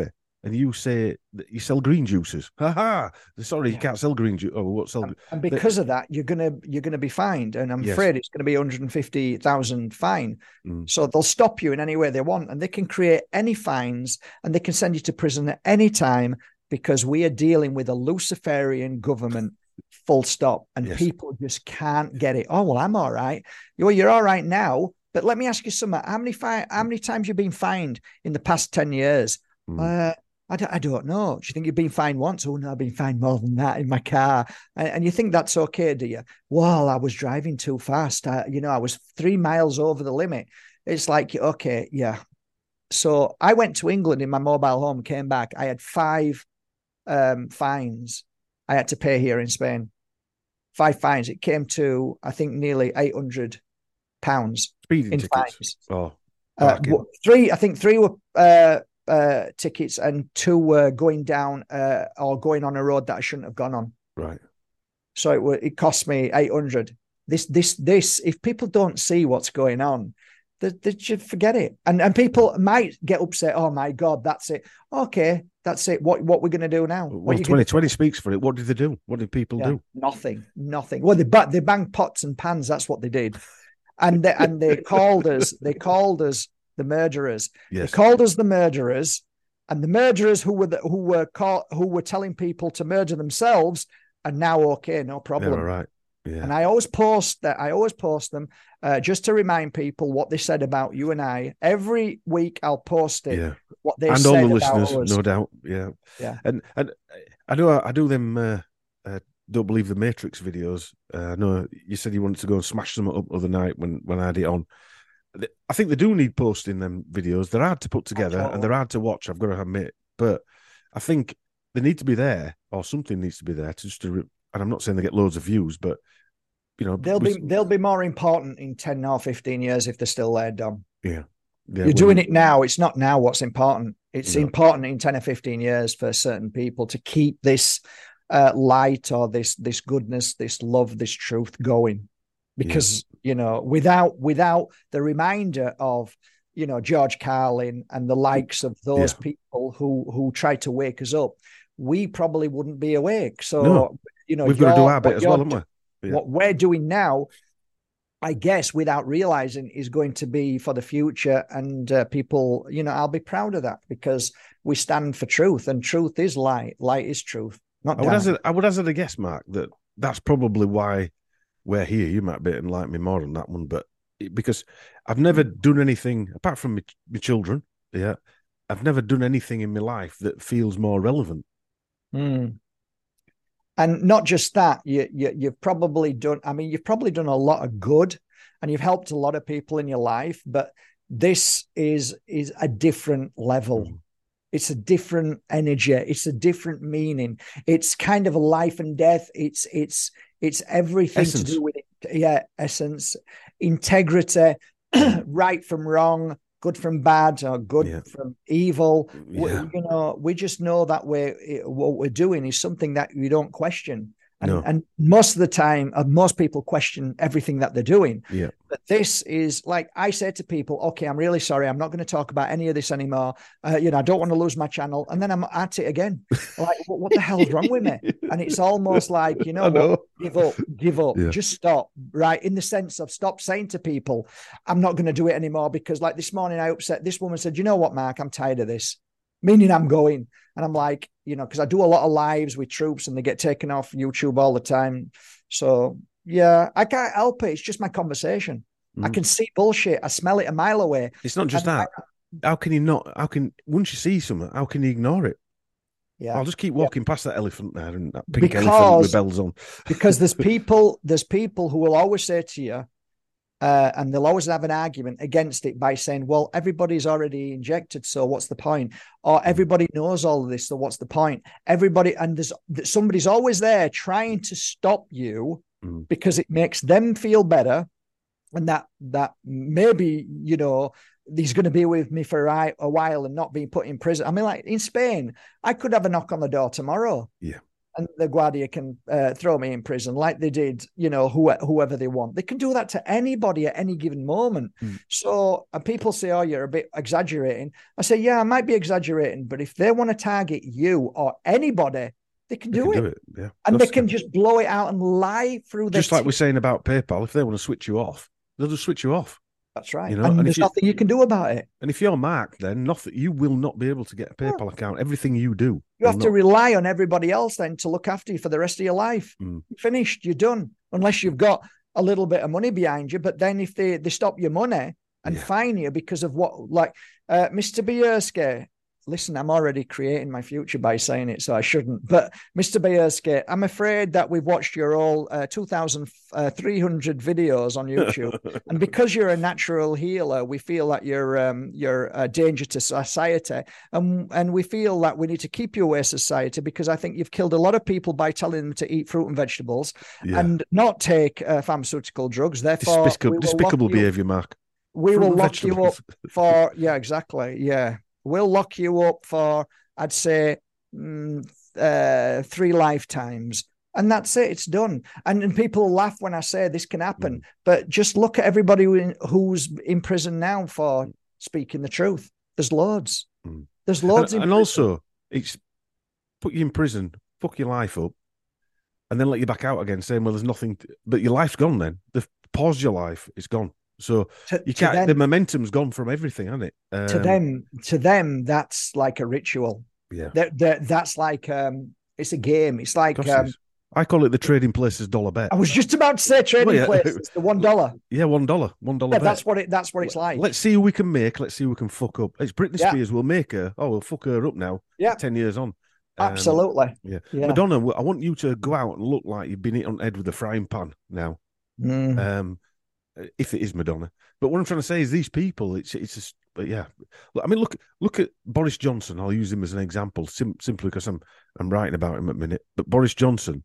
and you say that you sell green juices. Ha ha! Sorry, you Yeah. can't sell green juice. Oh, what sell? And, and because of that, you're gonna you're gonna be fined, and I'm Yes. afraid it's going to be one hundred fifty thousand fine. Mm. So they'll stop you in any way they want, and they can create any fines, and they can send you to prison at any time because we are dealing with a Luciferian government. Full stop. And Yes. people just can't get it. Oh well, I'm all right. Well, you're all right now. But let me ask you something. How many fi- How many times you've been fined in the past ten years? Mm. Uh, I don't, I don't know. Do you think you've been fined once? Oh, no, I've been fined more than that in my car. And, and you think that's okay, do you? Well, I was driving too fast. I, you know, I was three miles over the limit. It's like, okay, yeah. So I went to England in my mobile home, came back. I had five um, fines I had to pay here in Spain. Five fines. It came to, I think, nearly eight hundred pounds Speeding in tickets. fines. Oh, Uh, parking. three, I think three were uh, uh, tickets and two were going down uh, or going on a road that I shouldn't have gone on. Right. So it wa- it cost me eight hundred. This, this, this, if people don't see what's going on, they, they should forget it. And and people might get upset. Oh my God, that's it. Okay, that's it. What what we're going to do now? What Well, you twenty gonna twenty do? speaks for it. What did they do? What did people Yeah, do? nothing, nothing. Well, they ba- they banged pots and pans. That's what they did, and they, and they called us. They called us the murderers. Yes. They called us the murderers, and the murderers who were the, who were caught, who were telling people to murder themselves are now okay, no problem. They're all right. Yeah. And I always post that. I always post them uh, just to remind people what they said about you and I. Every week I'll post it. Yeah. What they and said all the about listeners, us. no doubt. Yeah. Yeah. And and I know I do them. Uh, uh, don't believe the Matrix videos. Uh, I know you said you wanted to go and smash them up the other night when when I had it on. I think they do need posting them videos. They're hard to put together totally. and they're hard to watch. I've got to admit, but I think they need to be there, or something needs to be there to just to. Re- and I'm not saying they get loads of views, but you know, They'll we, be they'll be more important in ten or fifteen years if they're still there, Dom. Yeah. Yeah, You're doing it now. It's not now what's important. It's No. important in ten or fifteen years for certain people to keep this uh, light or this this goodness, this love, this truth going. Because, yeah. you know, without without the reminder of, you know, George Carlin and the likes of those yeah. people who who try to wake us up, we probably wouldn't be awake. So, no. you know, we've got to do our bit as well, haven't we? Yeah. What we're doing now, I guess, without realizing, is going to be for the future. And uh, people, you know, I'll be proud of that because we stand for truth, and truth is light. Light is truth. Not I would, hazard, I would hazard a guess, Mark, that that's probably why we're here. You might be enlighten me more on that one, but because I've never done anything apart from my, my children. Yeah, I've never done anything in my life that feels more relevant. Mm. And not just that, you, you, you've probably done, I mean, you've probably done a lot of good and you've helped a lot of people in your life, but this is, is a different level. Mm. It's a different energy. It's a different meaning. It's kind of a life and death. It's, it's, it's everything essence. To do with it. Yeah. Essence, integrity, right from wrong, good from bad, or good yeah. from evil. Yeah. We, you know, we just know that we're what we're doing is something that we don't question, and no. and most of the time, uh, most people question everything that they're doing. Yeah. But this is like I said to people, okay, I'm really sorry, I'm not going to talk about any of this anymore. Uh, you know, I don't want to lose my channel, and then I'm at it again. Like, what, what the hell's wrong with me? And it's almost like, you know, know. what? Give up, give up, yeah. just stop. Right, in the sense of stop saying to people, I'm not going to do it anymore because, like this morning, I upset this woman. Said, you know what, Mark, I'm tired of this. Meaning I'm going. And I'm like, you know, because I do a lot of lives with troops and they get taken off YouTube all the time. So, yeah, I can't help it. It's just my conversation. Mm. I can see bullshit. I smell it a mile away. It's not just and that. I, how can you not, how can, once you see something, how can you ignore it? Yeah. I'll just keep walking yeah. past that elephant there and that pink because, elephant with bells on. Because there's people, there's people who will always say to you, Uh, and they'll always have an argument against it by saying, well, everybody's already injected, so what's the point? Or everybody knows all of this, so what's the point? Everybody, and there's somebody's always there trying to stop you mm. because it makes them feel better. And that, that maybe, you know, he's going to be with me for a, a while and not being put in prison. I mean, like in Spain, I could have a knock on the door tomorrow. Yeah. and the Guardia can uh, throw me in prison like they did, you know, who, whoever they want. They can do that to anybody at any given moment. Mm. So and people say, oh, you're a bit exaggerating. I say, yeah, I might be exaggerating, but if they want to target you or anybody, they can, they do, can it. do it. Yeah, and they can just blow it out and lie through their Just like teeth. We're saying about PayPal, if they want to switch you off, they'll just switch you off. That's right. You know, and, and there's you, nothing you can do about it. And if you're Mark, then nothing, you will not be able to get a PayPal yeah. account. Everything you do. You have not... to rely on everybody else then to look after you for the rest of your life. Mm. You're finished. You're done. Unless you've got a little bit of money behind you. But then if they, they stop your money and yeah. fine you because of what, like uh, Mister Bierske, listen, I'm already creating my future by saying it, so I shouldn't. But Mister Bierske, I'm afraid that we've watched your all uh, two thousand three hundred videos on YouTube, and because you're a natural healer, we feel that you're um, you're a danger to society, and and we feel that we need to keep you away society because I think you've killed a lot of people by telling them to eat fruit and vegetables yeah. and not take uh, pharmaceutical drugs. Therefore, despicable, despicable behavior, Mark. We fruit will lock vegetables. you up for yeah, exactly, yeah. We'll lock you up for, I'd say, mm, uh, three lifetimes. And that's it. It's done. And, and people laugh when I say this can happen. Mm. But just look at everybody who in, who's in prison now for speaking the truth. There's loads. Mm. There's loads and, in and prison. also, it's put you in prison, fuck your life up, and then let you back out again saying, well, there's nothing. To... But your life's gone then. They've paused your life. It's gone. So to, you can't. Them, the momentum's gone from everything, hasn't it? Um, to them, to them, that's like a ritual. Yeah, they're, they're, that's like um, it's a game. It's like um, I call it the trading places dollar bet. I was just about to say trading well, yeah. places, the one dollar. Yeah, one dollar, one dollar. Yeah, bet. that's what it. That's what it's like. Let's see who we can make. Let's see who we can fuck up. It's Britney yeah. Spears. We'll make her. Oh, we'll fuck her up now. Yeah, ten years on. Um, Absolutely. Yeah. yeah, Madonna. I want you to go out and look like you've been hit on the head with a frying pan now. Mm. Um. If it is Madonna, but what I'm trying to say is these people, it's it's just, but yeah. I mean, look look at Boris Johnson. I'll use him as an example, sim- simply because I'm I'm writing about him at a minute. But Boris Johnson,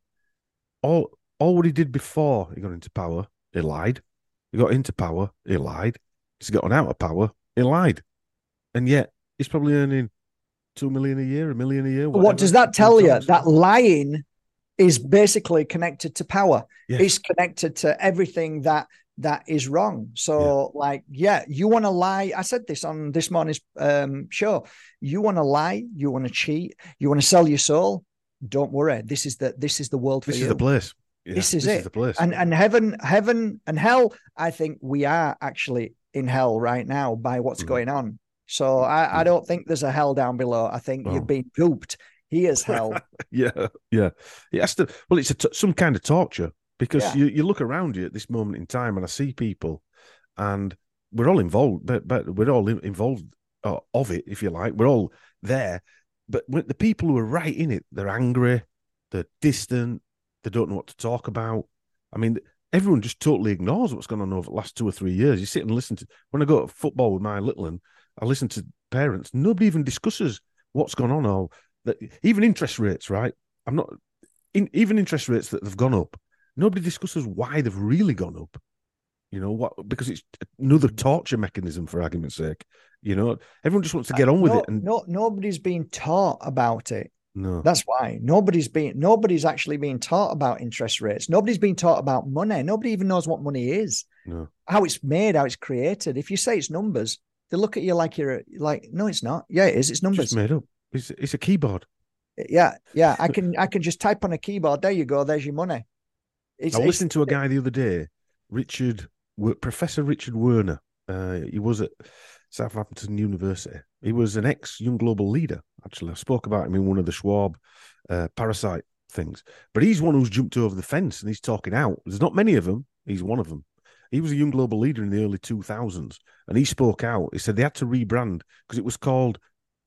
all all what he did before he got into power, he lied. He got into power, he lied. He's gotten out of power, he lied, and yet he's probably earning two million a year, a million a year. Whatever. What does that tell you? That lying is basically connected to power. Yes. It's connected to everything that. That is wrong. So, yeah. like, yeah, you want to lie. I said this on this morning's um, show. You want to lie. You want to cheat. You want to sell your soul. Don't worry. This is the this is the world for this you. This is the place. Yeah, this is this it. Is the place. And and heaven, heaven and hell. I think we are actually in hell right now by what's mm. going on. So I, mm. I don't think there's a hell down below. I think oh. you've been duped. Here's hell. yeah, yeah. It has to. Well, it's a t- some kind of torture. Because yeah. you, you look around you at this moment in time and I see people and we're all involved, but, but we're all involved uh, of it, if you like. We're all there. But when the people who are right in it, they're angry, they're distant, they don't know what to talk about. I mean, everyone just totally ignores what's going on over the last two or three years. You sit and listen to, when I go to football with my little one, I listen to parents. Nobody even discusses what's gone on or that, even interest rates, right? I'm not, in, even interest rates that have gone up. Nobody discusses why they've really gone up. You know what? Because it's another torture mechanism, for argument's sake. You know, everyone just wants to get on with no, it. And no, nobody's being taught about it. No, that's why nobody's being. Nobody's actually being taught about interest rates. Nobody's being taught about money. Nobody even knows what money is. No, how it's made, how it's created. If you say it's numbers, they look at you like you're like, no, it's not. Yeah, it is. It's numbers. It's just made up. It's it's a keyboard. Yeah, yeah. I can I can just type on a keyboard. There you go. There's your money. It's, I listened to a guy the other day, Richard, Professor Richard Werner. Uh, he was at Southampton University. He was an ex-Young Global leader, actually. I spoke about him in one of the Schwab uh, parasite things. But he's one who's jumped over the fence and he's talking out. There's not many of them. He's one of them. He was a Young Global leader in the early two thousands. And he spoke out. He said they had to rebrand because it was called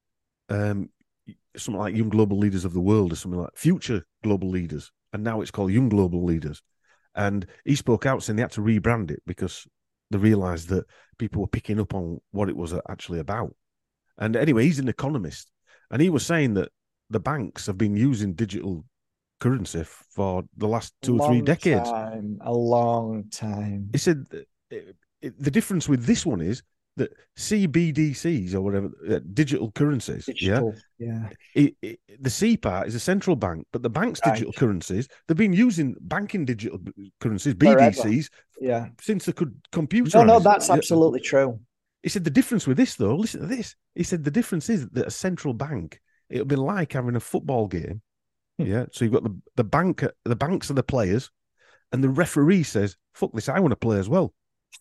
um, something like Young Global Leaders of the World or something like Future Global Leaders. And now it's called Young Global Leaders. And he spoke out saying they had to rebrand it because they realised that people were picking up on what it was actually about. And anyway, he's an economist. And he was saying that the banks have been using digital currency for the last two or three decades. Time, a long time. He said it, it, the difference with this one is that C B D Cs or whatever, uh, digital currencies, Digital, yeah. yeah, it, it, the C part is a central bank, but the bank's Right. digital currencies, they've been using banking digital currencies, Forever. B D Cs, Yeah. since they could computerize. No, no, that's Yeah. absolutely true. He said the difference with this, though, listen to this. He said the difference is that a central bank, it'll be like having a football game. Hmm. Yeah. So you've got the, the bank, the banks are the players, and the referee says, fuck this, I want to play as well.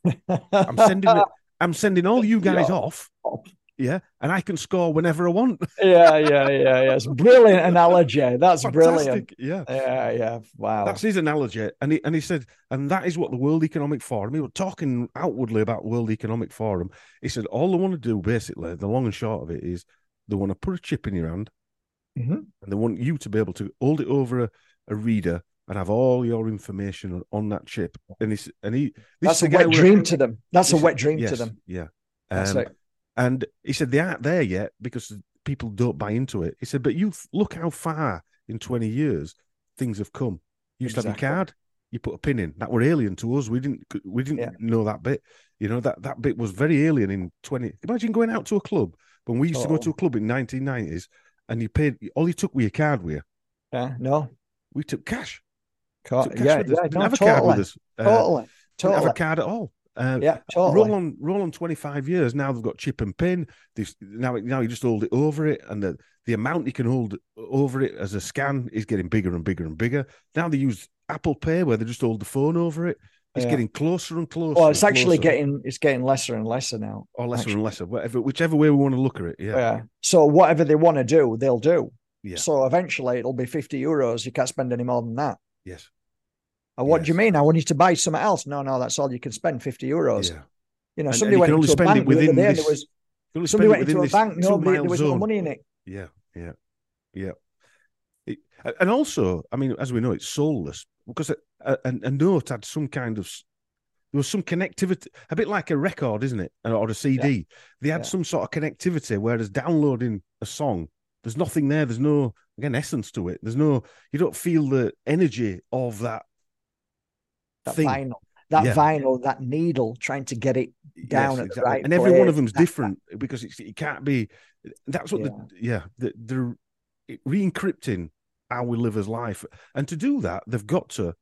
I'm sending it, I'm sending all you guys Yeah. off. Yeah. And I can score whenever I want. Yeah, yeah, yeah, yeah. It's brilliant analogy. That's Fantastic. brilliant. Yeah. Yeah, yeah. Wow. That's his analogy. And he and he said, and that is what the World Economic Forum, he was talking outwardly about World Economic Forum. He said, all they want to do, basically, the long and short of it is they want to put a chip in your hand, mm-hmm. and they want you to be able to hold it over a, a reader and have all your information on, on that chip. And he's and he That's a wet dream to them. That's a wet dream yes, to them. Yeah. That's um, it. And he said they aren't there yet because people don't buy into it. He said, but you look how far in twenty years things have come. You used exactly. to have your card, you put a pin in. That were alien to us. We didn't we didn't yeah. know that bit. You know, that, that bit was very alien in twenty. Imagine going out to a club when we used oh. to go to a club in nineteen nineties and you paid, all you took with your card with you. Yeah, no. We took cash. Car- took cash yeah, with us. yeah, Didn't no, have a totally. card with us. Uh, totally. Totally. Didn't have a card at all. Uh, yeah, totally. Roll on, roll on twenty-five years. Now they've got chip and pin. They've, now, now you just hold it over it, and the, the amount you can hold over it as a scan is getting bigger and bigger and bigger. Now they use Apple Pay, where they just hold the phone over it. It's yeah. getting closer and closer. Well, it's and actually closer. getting it's getting lesser and lesser now. Or lesser actually. and lesser, whatever, whichever way we want to look at it. Yeah. Yeah. So whatever they want to do, they'll do. Yeah. So eventually it'll be fifty euros. You can't spend any more than that. Yes. And what yes. do you mean? I want you to buy something else. No, no, that's all you can spend, fifty euros. Yeah. You know, and, somebody and went into a bank within there, this, there was somebody went into a bank, nobody, there was zone. no money in it. Yeah, yeah, yeah. It, and also, I mean, as we know, it's soulless because a, a, a note had some kind of, there was some connectivity, a bit like a record, isn't it? Or a C D. Yeah. They had yeah. some sort of connectivity, whereas downloading a song, there's nothing there. There's no, again, essence to it. There's no, you don't feel the energy of that, that thing. vinyl. That yeah. vinyl, that needle, trying to get it down yes, at exactly. the right and every place. one of them's different because it's, it can't be. That's what yeah. the yeah the, they're re-encrypting how we live as life, and to do that, they've got to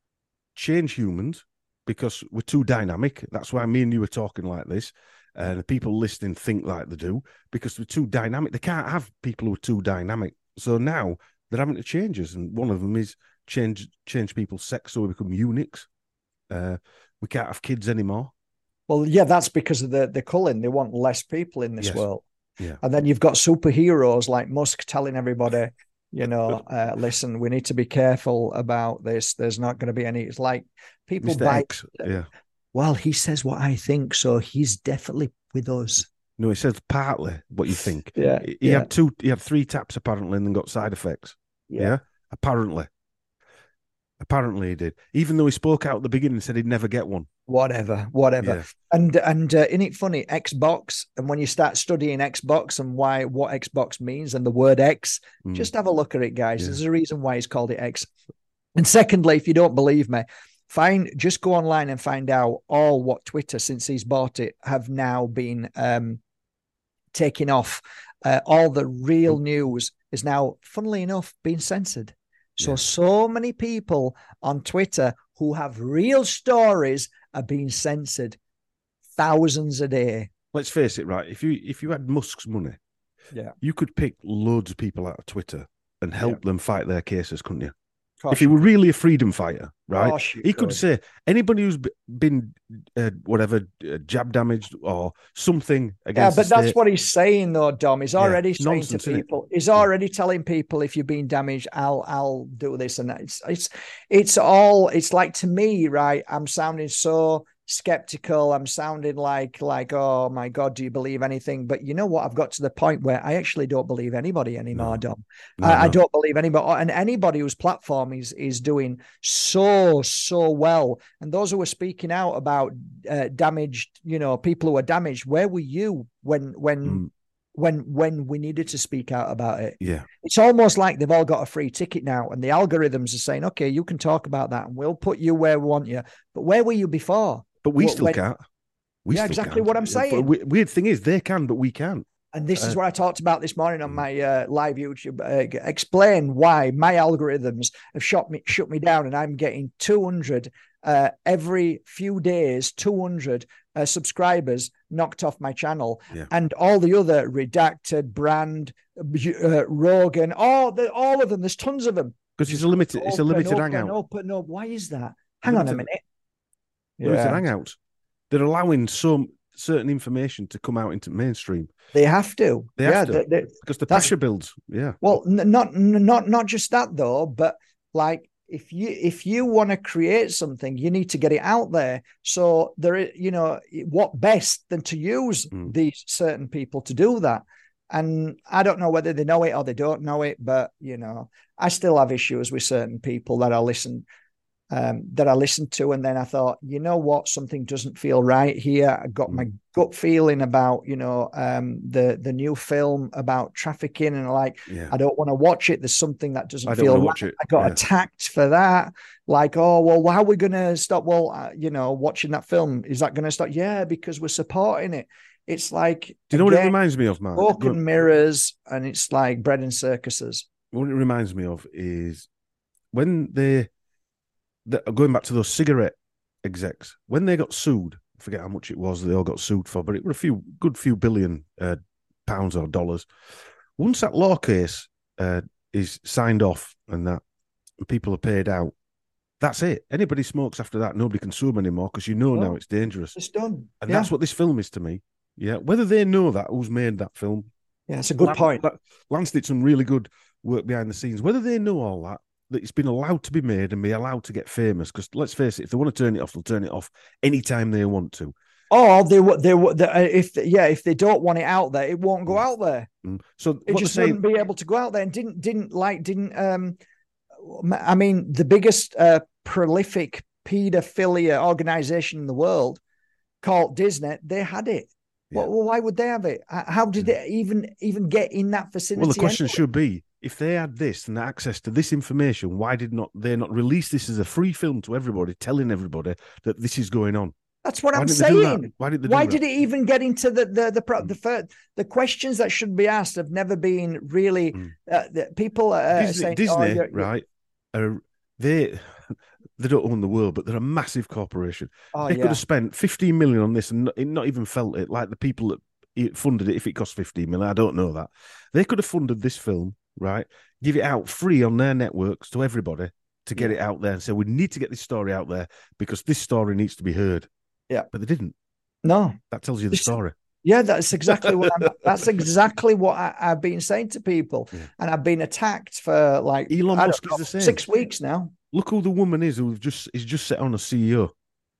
change humans because we're too dynamic. That's why me and you are talking like this, and the people listening think like they do because we're too dynamic. They can't have people who are too dynamic. So now they're having to change us, and one of them is change change people's sex so we become eunuchs. Uh, we can't have kids anymore. Well, yeah, that's because of the, the culling. They want less people in this yes. world. Yeah. And then you've got superheroes like Musk telling everybody, you know, uh, listen, we need to be careful about this. There's not going to be any, it's like people Mister buy. X, yeah. Well, he says what I think, so he's definitely with us. No, he says partly what you think. yeah. He yeah. had two, he had three taps apparently and then got side effects. Yeah. yeah? Apparently. Apparently he did. Even though he spoke out at the beginning and said he'd never get one. Whatever, whatever. Yeah. And and uh, isn't it funny, Xbox, and when you start studying Xbox and why what Xbox means and the word X, mm. just have a look at it, guys. Yeah. There's a reason why he's called it X. And secondly, if you don't believe me, find just go online and find out all what Twitter, since he's bought it, have now been um, taken off. Uh, all the real mm. news is now, funnily enough, being censored. So, yeah. so many people on Twitter who have real stories are being censored, thousands a day. Let's face it, right? If you if you had Musk's money, yeah, you could pick loads of people out of Twitter and help yeah. them fight their cases, couldn't you? Gosh. If he were really a freedom fighter, right? Gosh, he could. could say anybody who's been uh, whatever uh, jab damaged or something against. Yeah, but the that's state. what he's saying, though, Dom. He's already yeah, saying nonsense, to people. He's already telling people, if you've been damaged, I'll I'll do this and that. It's it's it's all. It's like, to me, right? I'm sounding so skeptical. I'm sounding like like oh my God, do you believe anything? But you know what? I've got to the point where I actually don't believe anybody anymore, no. Dom. No, I, no. I don't believe anybody, and anybody whose platform is is doing so so well. And those who are speaking out about uh, damaged, you know, people who are damaged. Where were you when when? Mm. When when we needed to speak out about it? Yeah, it's almost like they've all got a free ticket now, and the algorithms are saying, "Okay, you can talk about that, and we'll put you where we want you." But where were you before? But we what, still when... can't. We yeah, still exactly can't. what I'm saying. But weird thing is, they can, but we can't. And this Uh, is what I talked about this morning on my uh, live YouTube. Uh, explain why my algorithms have shut me shut me down, and I'm getting two hundred uh, every few days, two hundred uh, subscribers knocked off my channel, yeah. and all the other redacted, brand, uh, Rogan, all the all of them. There's tons of them. Because it's a limited, it's a limited open, hangout. Open up. Why is that? Hang limited, on a minute. Limited Yeah. hangouts. They're allowing some certain information to come out into mainstream. They have to. They yeah, have to. They, they, because the pressure builds. Yeah. Well, n- not not not just that though, but like if you if you want to create something, you need to get it out there. So there is, you know, what best than to use mm. these certain people to do that. And I don't know whether they know it or they don't know it, but you know, I still have issues with certain people that I listen um, that I listened to, and then I thought, you know what, something doesn't feel right here. I got mm. my gut feeling about, you know, um, the the new film about trafficking, and like, yeah. I don't want to watch it. There's something that doesn't I don't feel want to right. watch it. I got yeah. attacked for that. Like, oh well, how are we going to stop? Well, uh, you know, watching that film, is that going to stop? Yeah, because we're supporting it. It's like, do you know again, what it reminds me of, Mark? Broken mirrors, and it's like bread and circuses. What it reminds me of is when they, the, going back to those cigarette execs, when they got sued, I forget how much it was they all got sued for, but it were a few, good few billion uh, pounds or dollars. Once that law case uh, is signed off and that and people are paid out, that's it. Anybody smokes after that, nobody can sue them anymore because you know well, now it's dangerous. It's done. And yeah. that's what this film is to me. Yeah, whether they know that, who's made that film. Yeah, it's a good Lance, point. Lance did some really good work behind the scenes. Whether they know all that, that it's been allowed to be made and be allowed to get famous, because let's face it, if they want to turn it off, they'll turn it off anytime they want to. Or they they, they if yeah, if they don't want it out there, it won't go mm. out there. Mm. So it just saying, wouldn't be able to go out there, and didn't didn't like didn't. Um, I mean, the biggest uh, prolific pedophilia organization in the world, called Disney, they had it. Yeah. Well, why would they have it? How did yeah. they even even get in that vicinity? Well, the question anyway? should be, if they had this and access to this information, why did not they not release this as a free film to everybody, telling everybody that this is going on? That's what why I'm saying. Why did they Why do did that? it even get into the the the the, the, the questions that should be asked have never been really mm. uh, the, people are Disney, saying, Disney oh, you're, right? Are, they they don't own the world, but they're a massive corporation. Oh, they yeah. could have spent fifteen million on this and not, not even felt it. Like the people that funded it, if it cost fifteen million, I don't know that. They could have funded this film, right? Give it out free on their networks to everybody to get yeah. it out there and say, we need to get this story out there because this story needs to be heard. Yeah. But they didn't. No. That tells you the story. Yeah, that's exactly what I'm, that's exactly what I, I've been saying to people. Yeah. And I've been attacked for like Elon Musk know, is the same. Six weeks now. Look who the woman is who just is just set on a C E O.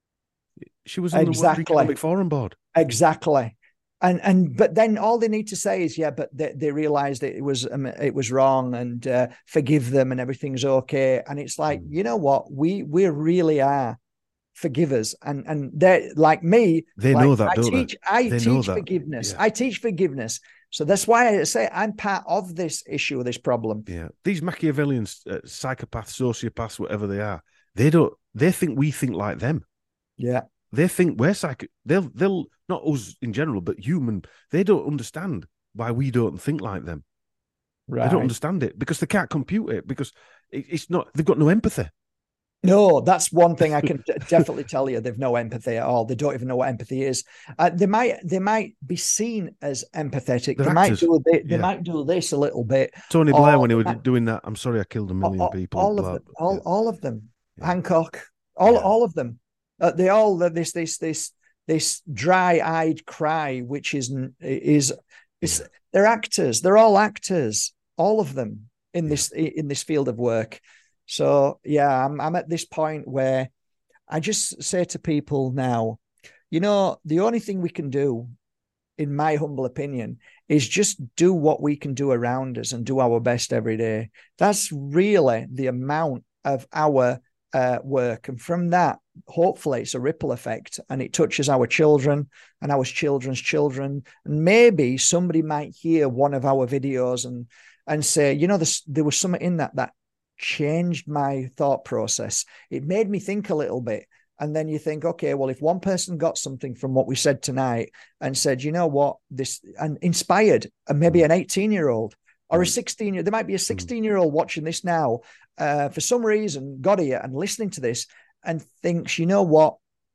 She was on exactly. the World Economic Forum board. Exactly. And and but then all they need to say is, yeah, but they, they realized that it was um, it was wrong and uh, forgive them and everything's okay. And it's like, mm. you know what, we we really are forgivers, and and they're like me. They like, know that, I don't teach, they? I they teach forgiveness. Yeah. I teach forgiveness. So that's why I say I'm part of this issue, this problem. Yeah, these Machiavellian uh, psychopaths, sociopaths, whatever they are, they don't. They think we think like them. Yeah. They think we're psycho. They'll, they'll not us in general, but human. They don't understand why we don't think like them. Right. They don't understand it because they can't compute it because it, it's not. They've got no empathy. No, that's one thing I can definitely tell you. They've no empathy at all. They don't even know what empathy is. Uh, they might, they might be seen as empathetic. They're they actors. might do a bit. They yeah. might do this a little bit. Tony Blair, or, when he was doing that, I'm sorry, I killed a million all, people. All blah, of them. All, yeah. all of them. Yeah. Hancock. All, yeah. all of them. Uh, they all this, this, this. This dry-eyed cry, which is is, is yeah. they're actors. They're all actors, all of them in yeah. this in this field of work. So yeah, I'm I'm at this point where I just say to people now, you know, the only thing we can do, in my humble opinion, is just do what we can do around us and do our best every day. That's really the amount of our uh, work, and from that, hopefully it's a ripple effect and it touches our children and our children's children. And maybe somebody might hear one of our videos and and say, you know, this, there was something in that that changed my thought process. It made me think a little bit. And then you think, okay, well, if one person got something from what we said tonight and said, you know what, this, and inspired, and maybe an eighteen year old or a sixteen year, there might be a sixteen year old watching this now, uh, for some reason, got here and listening to this and thinks, you know what,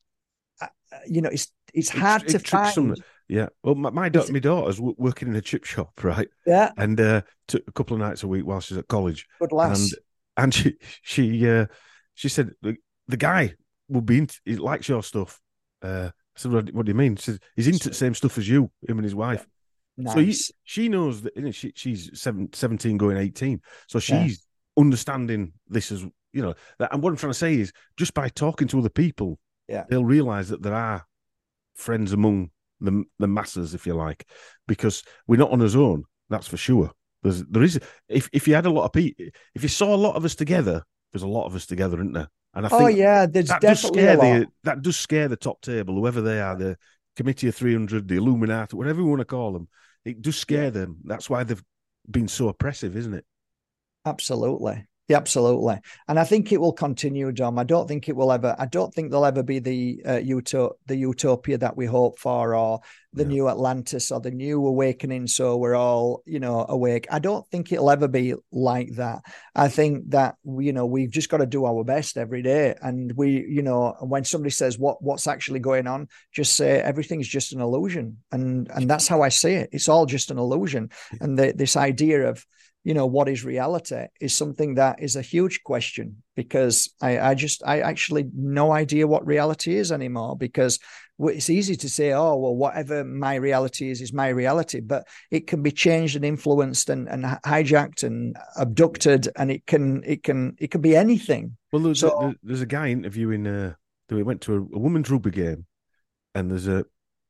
uh, you know, it's, it's hard it, to it find. Some, yeah. Well, my, my, daughter, my daughter's working in a chip shop, right? Yeah. And uh, to, a couple of nights a week while she's at college. Good lass. And, and she, she, uh, she said, the, the guy will be into, he likes your stuff. Uh, I said, what, what do you mean? She said, he's into the same stuff as you, him and his wife. Nice. So he, she knows that, you know, she, she's seven, seventeen going eighteen. So she's yeah. understanding this as, you know, that, and what I'm trying to say is just by talking to other people, yeah, they'll realize that there are friends among the, the masses, if you like, because we're not on our own. That's for sure. There's, there is, if, if you had a lot of people, if you saw a lot of us together, there's a lot of us together, isn't there? And I think oh yeah, there's that definitely does scare a lot. the that does scare the top table, whoever they are, the Committee of three hundred, the Illuminati, whatever you want to call them. It does scare yeah. them. That's why they've been so oppressive, isn't it? Absolutely. Yeah, absolutely. And I think it will continue, Dom. I don't think it will ever, I don't think there'll ever be the uh, uto- the utopia that we hope for, or the yeah. new Atlantis, or the new awakening, so we're all, you know, awake. I don't think it'll ever be like that. I think that, you know, we've just got to do our best every day. And we, you know, when somebody says what what's actually going on, just say everything's just an illusion. And and that's how I see it. It's all just an illusion. Yeah. And the, this idea of, you know, what is reality is something that is a huge question, because I, I just, I actually no idea what reality is anymore, because it's easy to say, oh, well, whatever my reality is, is my reality, but it can be changed and influenced and, and hijacked and abducted, and it can, it can, it can be anything. Well, there's, so, a, there's a guy interviewing, uh, we went to a, a women's rugby game, and there's a,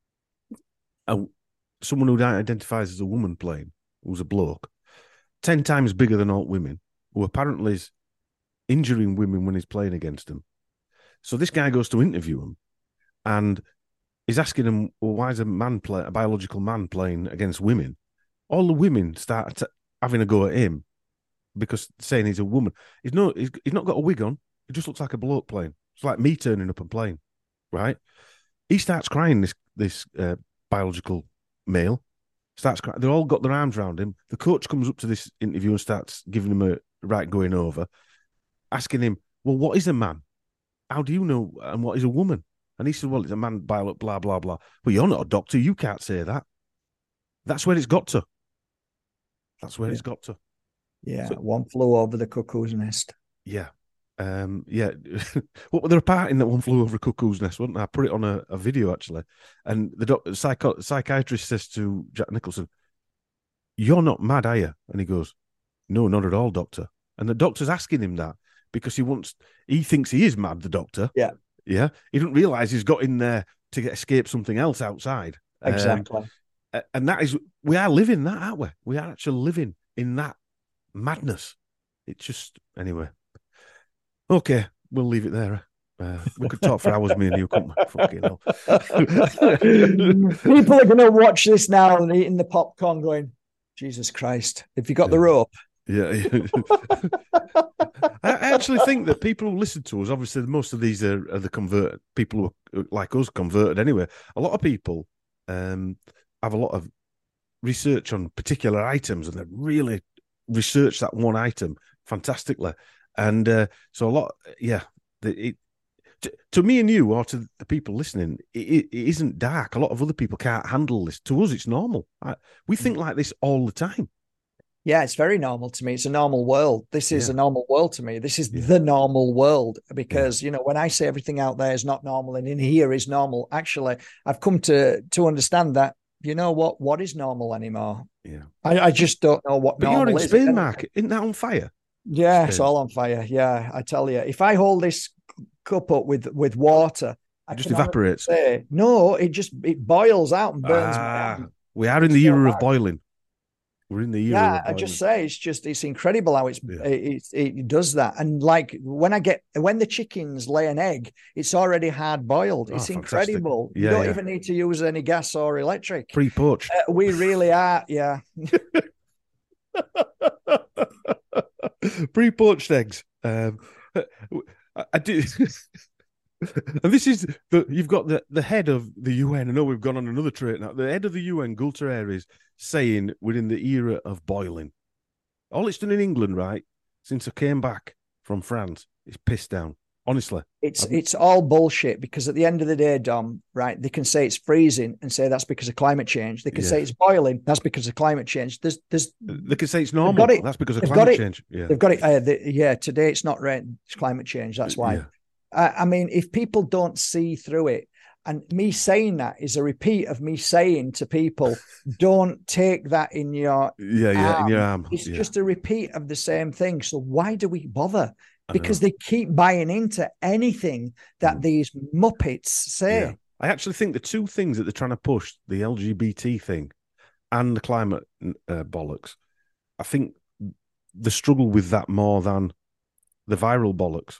a, someone who identifies as a woman playing, who's a bloke, ten times bigger than all women, who apparently is injuring women when he's playing against them. So this guy goes to interview him, and he's asking him, well, why is a man play, a biological man playing against women? All the women start t- having a go at him because saying he's a woman. He's no, he's, he's not got a wig on. He just looks like a bloke playing. It's like me turning up and playing, right? He starts crying, this this uh, biological male. Starts crying. They've all got their arms around him. The coach comes up to this interview and starts giving him a right going over, asking him, well, what is a man? How do you know? And what is a woman? And he said, well, it's a man, blah, blah, blah, blah. Well, you're not a doctor. You can't say that. That's where it's got to. That's where yeah. it's got to. Yeah, so, one flew over the cuckoo's nest. Yeah. Um, yeah. What were there a part in that one flew over a cuckoo's nest, wasn't there? I put it on a, a video, actually. And the doc, psycho, psychiatrist says to Jack Nicholson, you're not mad, are you? And he goes, no, not at all, doctor. And the doctor's asking him that because he wants, he thinks he is mad, the doctor. Yeah. Yeah. He didn't realise he's got in there to get, escape something else outside. Exactly. Um, and that is, we are living that, aren't we? We are actually living in that madness. It's just, anyway. Okay, we'll leave it there. Uh, we could talk for hours, me and you, couldn't we? Fucking hell. People are going to watch this now and eating the popcorn going, Jesus Christ, have you got yeah. the rope? Yeah. yeah. I actually think that people who listen to us, obviously most of these are, are the converted, people who are like us converted anyway. A lot of people um, have a lot of research on particular items, and they really research that one item fantastically. And uh, so a lot, yeah, it, it to, to me and you, or to the people listening, it, it isn't dark. A lot of other people can't handle this. To us, it's normal. I, we think like this all the time. Yeah, it's very normal to me. It's a normal world. This is yeah. a normal world to me. This is yeah. the normal world, because, yeah. you know, when I say everything out there is not normal and in here is normal, actually, I've come to to understand that, you know what, what is normal anymore? Yeah, I, I just don't know what but normal you're in is. Spain, Mark. Isn't that on fire? Yeah, Spain. It's all on fire. Yeah, I tell you, if I hold this cup up with with water, it just evaporates. Say, no, it just it boils out and burns. Ah, my we are in the era of boiling. We're in the era. Yeah, of I just say it's just it's incredible how it's yeah. it, it it does that. And like when I get when the chickens lay an egg, it's already hard boiled. It's oh, incredible. Yeah, you don't yeah. even need to use any gas or electric. Pre-poached. Uh, we really are. Yeah. Pre-poached eggs. Um, I, I do. And this is the you've got the, the head of the U N. I know we've gone on another trait now. The head of the U N, Guterres, saying we're in the era of boiling. All it's done in England, right, since I came back from France, is pissed down. Honestly, It's it's all bullshit because at the end of the day, Dom, right? They can say it's freezing and say that's because of climate change. They can Yeah. say it's boiling. That's because of climate change. There's there's they can say it's normal. got it. That's because of They've climate got it. change. Yeah, They've got it. Uh, the, yeah, today it's not rain. It's climate change. That's why. Yeah. I, I mean, if people don't see through it, and me saying that is a repeat of me saying to people, don't take that in your yeah, yeah, arm. in your arm. It's yeah. just a repeat of the same thing. So why do we bother? Because they keep buying into anything that mm. these Muppets say. Yeah. I actually think the two things that they're trying to push, the L G B T thing and the climate uh, bollocks, I think they struggle with that more than the viral bollocks.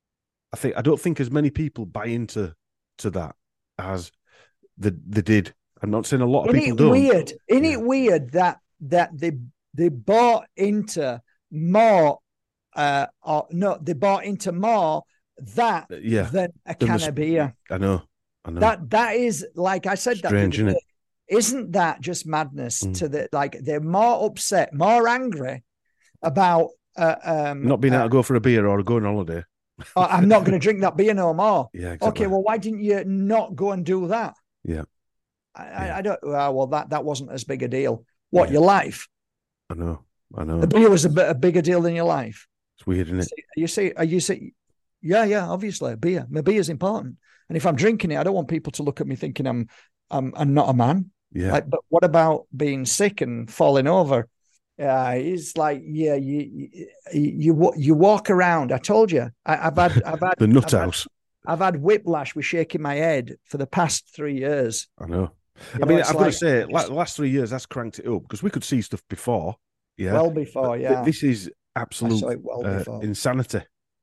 I think I don't think as many people buy into to that as they, they did. I'm not saying a lot of Isn't people it don't. Weird? Isn't yeah. it weird that that they they bought into more uh or no, they bought into more that uh, yeah. than a can the, of beer. I know. I know. That that is like I said Strange, that isn't it? Isn't that just madness mm. to the like they're more upset, more angry about uh, um not being able uh, to go for a beer or go on holiday. oh, I'm not going to drink that beer no more. Yeah, exactly. Okay, well, why didn't you not go and do that? Yeah. I, yeah. I, I don't. Uh, well, that that wasn't as big a deal. What yeah. your life? I know. I know. The beer was a, bit, a bigger deal than your life. It's weird, isn't it? You see, you see, yeah, yeah. Obviously, beer. My beer is important, and if I'm drinking it, I don't want people to look at me thinking I'm, I'm, I'm not a man. Yeah. Like, but what about being sick and falling over? Yeah, uh, it's like yeah, you, you you you walk around. I told you, I, I've had I've had the nut I've house. Had, I've had whiplash with shaking my head for the past three years. I know. You I mean, know, I've like, got to say, just, the last three years that's cranked it up because we could see stuff before. Yeah, well before. Yeah, but this is absolute well uh, insanity.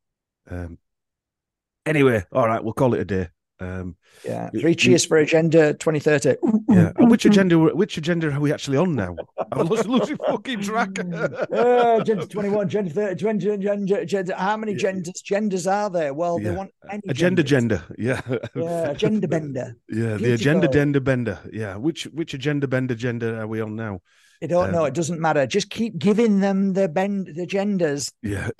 Um. Anyway, all right, we'll call it a day. Um, yeah, three cheers for Agenda twenty thirty. Yeah, and which agenda? Which agenda are we actually on now? I've lost losing fucking track. uh, agenda twenty-one, agenda thirty, agenda, agenda, agenda. How many genders? Genders are there? Well, yeah. they want any agenda, genders. gender. Yeah, yeah, agenda bender. Yeah, Beautiful. The agenda, gender bender. Yeah, which which agenda, bender, gender are we on now? I don't um, know. It doesn't matter. Just keep giving them the bend, the genders. Yeah.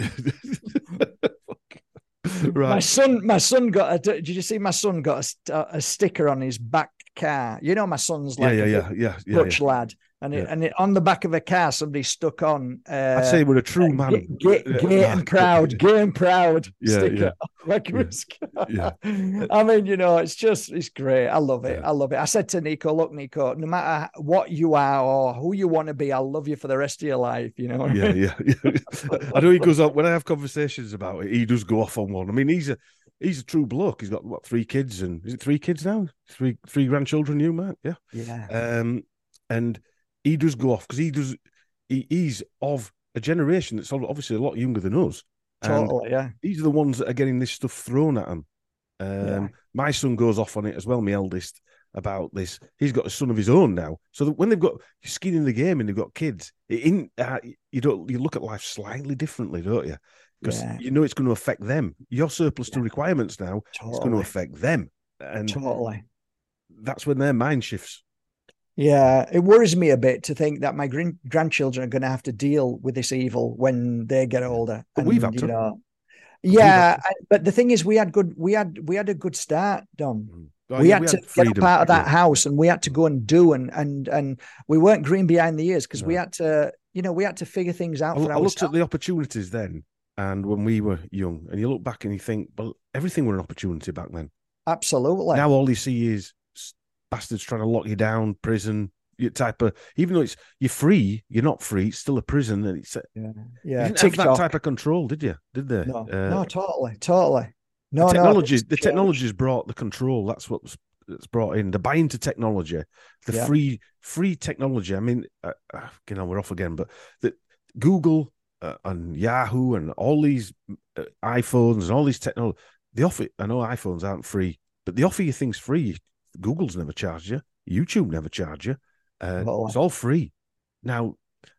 Right. My son, my son got a. Did you see my son got a, a sticker on his back car? You know, my son's like yeah, yeah, a yeah, yeah, Dutch yeah. lad, and it, yeah. and it, on the back of a car, somebody stuck on. Uh, I say we're a true man, gay, gay, gay and proud, gay and proud yeah, sticker. Yeah. Yeah. yeah. I mean, you know, it's just, it's great. I love it. Yeah. I love it. I said to Nico, look, Nico, no matter what you are or who you want to be, I'll love you for the rest of your life. You know. Yeah, yeah, yeah. I know he goes up when I have conversations about it. He does go off on one. I mean, he's a he's a true bloke. He's got what three kids and is it three kids now? Three three grandchildren. You, Matt? Yeah, yeah. Um, and he does go off because he does. He, he's of a generation that's obviously a lot younger than us. Totally, yeah. These are the ones that are getting this stuff thrown at them. Um, yeah. My son goes off on it as well, my eldest, about this. He's got a son of his own now. So that when they've got skin in the game and they've got kids, it in, uh, you don't you look at life slightly differently, don't you? Because yeah. you know it's going to affect them. Your surplus yeah. to requirements now totally. It's going to affect them. And totally. That's when their mind shifts. Yeah, it worries me a bit to think that my gr- grandchildren are going to have to deal with this evil when they get older. But and, we've had to. You know, yeah, I, but the thing is, we had good, we had, we had a good start, Dom. Oh, we, yeah, had we to had freedom. get up out of that yeah. house, and we had to go and do, and and and we weren't green behind the ears because no. we had to, you know, we had to figure things out. I, for I looked at the opportunities then, and when we were young, and you look back and you think, well, everything was an opportunity back then. Absolutely. Now all you see is bastards trying to lock you down, prison. Type of, even though it's you're free, you're not free. It's still a prison, and it's yeah, yeah. You didn't have that type of control, did you? Did they? No, uh, no, totally, totally. No, the technology, no, the technology's brought the control. That's what's it's brought in. The buy into technology, the yeah. free free technology. I mean, uh, you know, we're off again, but the Google uh, and Yahoo and all these uh, iPhones and all these technology, they offer. I know iPhones aren't free, but they offer you things free. Google's never charged you. YouTube never charged you. Uh, oh. It's all free. Now,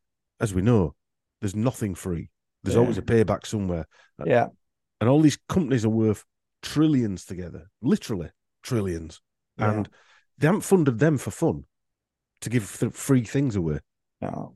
as we know, there's nothing free. There's yeah. always a payback somewhere. Yeah. And all these companies are worth trillions together, literally trillions, Yeah. and they haven't funded them for fun to give th- free things away. No.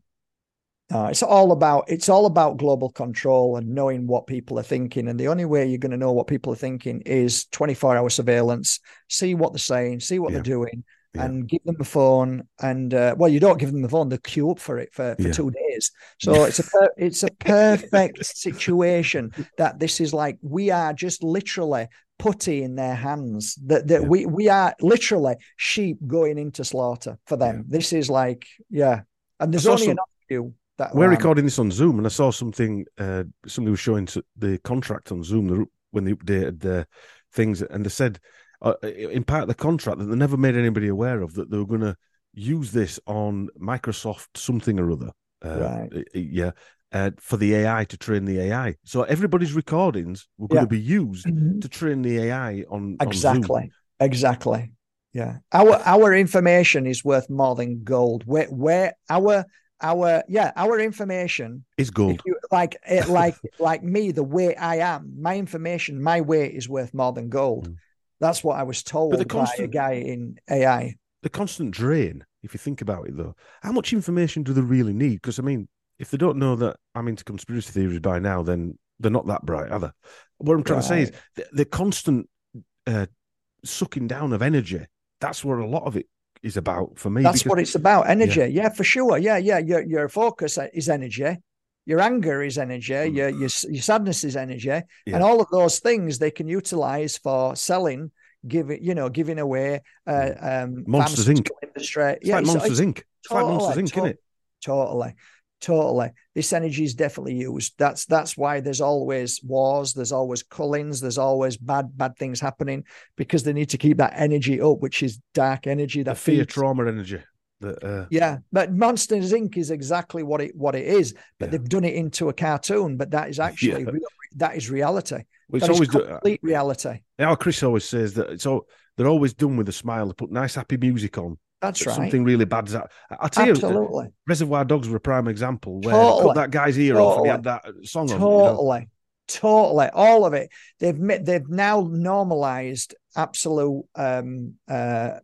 No, it's all about it's all about global control and knowing what people are thinking. And the only way you're going to know what people are thinking is twenty-four hour surveillance, see what they're saying, see what Yeah. they're doing, Yeah. and give them a phone. And uh, well, you don't give them the phone; they queue up for it for, for Yeah. two days. So it's a per- it's a perfect situation that this is like we are just literally putty in their hands. That that Yeah. we we are literally sheep going into slaughter for them. Yeah. This is like yeah, and there's saw only some- enough of you. That We're alarm. recording this on Zoom, and I saw something. Uh, somebody was showing the contract on Zoom the, when they updated the things, and they said uh, in part of the contract that they never made anybody aware of that they were going to use this on Microsoft something or other. Uh, Right. Yeah. Uh, for the A I to train the A I. So everybody's recordings were going Yeah. to be used Mhm. to train the A I on, Exactly. on Zoom. Exactly. Yeah. Our our information is worth more than gold. Where where our our yeah our information It's gold. if you like it like like me the way I am, my information, my weight is worth more than gold. Mm. That's what I was told But the by a constant- guy in A I. The constant drain, if you think about it, though, how much information do they really need? Because, I mean, if they don't know that I'm into conspiracy theories by now, then they're not that bright, are they? What I'm trying to say is the, the constant uh, sucking down of energy, that's where a lot of it is about for me. That's because, what it's about. Energy. Yeah. yeah, for sure. Yeah, yeah. Your your focus is energy. Your anger is energy. Mm. Your, your your sadness is energy, Yeah. and all of those things they can utilize for selling, giving you know, giving away. Uh, um, Monsters Incorporated. Industry. It's yeah, like it's, Monsters it's Incorporated. It's like Monsters Incorporated, isn't it? Totally, totally. This energy is definitely used. That's that's why there's always wars. There's always cullings. There's always bad bad things happening because they need to keep that energy up, which is dark energy. That The fear, feeds. trauma energy. That, uh, Yeah, but Monsters Incorporated is exactly what it what it is. But Yeah. they've done it into a cartoon. But that is actually Yeah. real, that is reality. Well, it's That is always do- complete reality. Our Chris always says that it's all they're always done with a smile. They put nice, happy music on. That's but right. Something really bad's that. I'll tell you, Absolutely. Reservoir Dogs were a prime example where Totally. they cut that guy's ear off and he Totally. had that song on. You know? Totally, totally, all of it. They've met, they've now normalized absolute um, uh,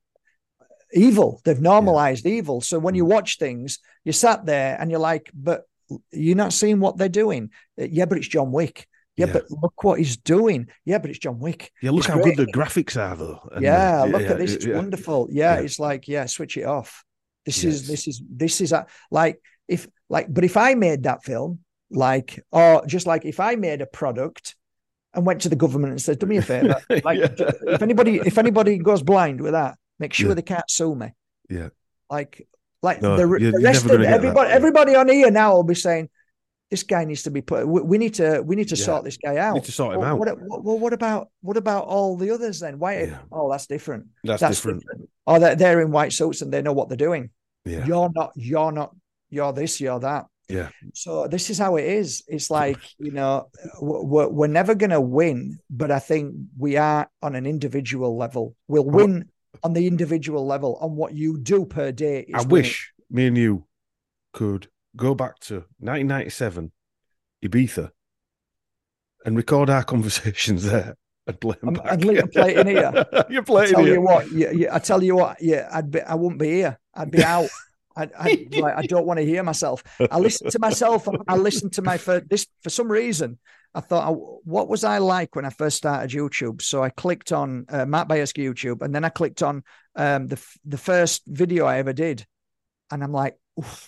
evil. They've normalized evil. So when you watch things, you sat there and you're like, but you're not seeing what they're doing. Yeah, but it's John Wick. Yeah, Yeah. but look what he's doing. Yeah, but it's John Wick. Yeah, look It's how great. good the graphics are, though. And, yeah, uh, look yeah, at this. It's yeah. wonderful. Yeah, Yeah. it's like, yeah, switch it off. This Yes. is this is this is a, like if like, but if I made that film, like, or just like if I made a product and went to the government and said, "Do me a favor, like Yeah. if anybody if anybody goes blind with that, make sure Yeah. they can't sue me." Yeah. Like, like No, the, you're- the you're rest never of gonna get everybody, that. everybody on here now will be saying, "This guy needs to be put. We, we need to. We need to Yeah. sort this guy out. need to sort him well, out. What, what, well, what about what about all the others then? Why? Yeah. Oh, that's different. That's, different. Or they're, they're in white suits and they know what they're doing. Yeah. You're not. You're not. You're this. You're that. Yeah. So this is how it is. It's like, you know, we're, we're never going to win, but I think we are on an individual level. We'll win on the individual level on what you do per day. Is I winning. wish me and you could go back to nineteen ninety-seven Ibiza and record our conversations there and play them I'm, back. I'd like to play it in here. you play I it tell in you here. what, yeah, yeah, I tell you what, yeah, I'd be, I wouldn't be here. I'd be out. I, I, like, I don't want to hear myself. I listen to myself. I listen to my first, this for some reason. I thought, what was I like when I first started YouTube? So I clicked on uh, Matt Bayerski YouTube, and then I clicked on um, the the first video I ever did, and I'm like, oof.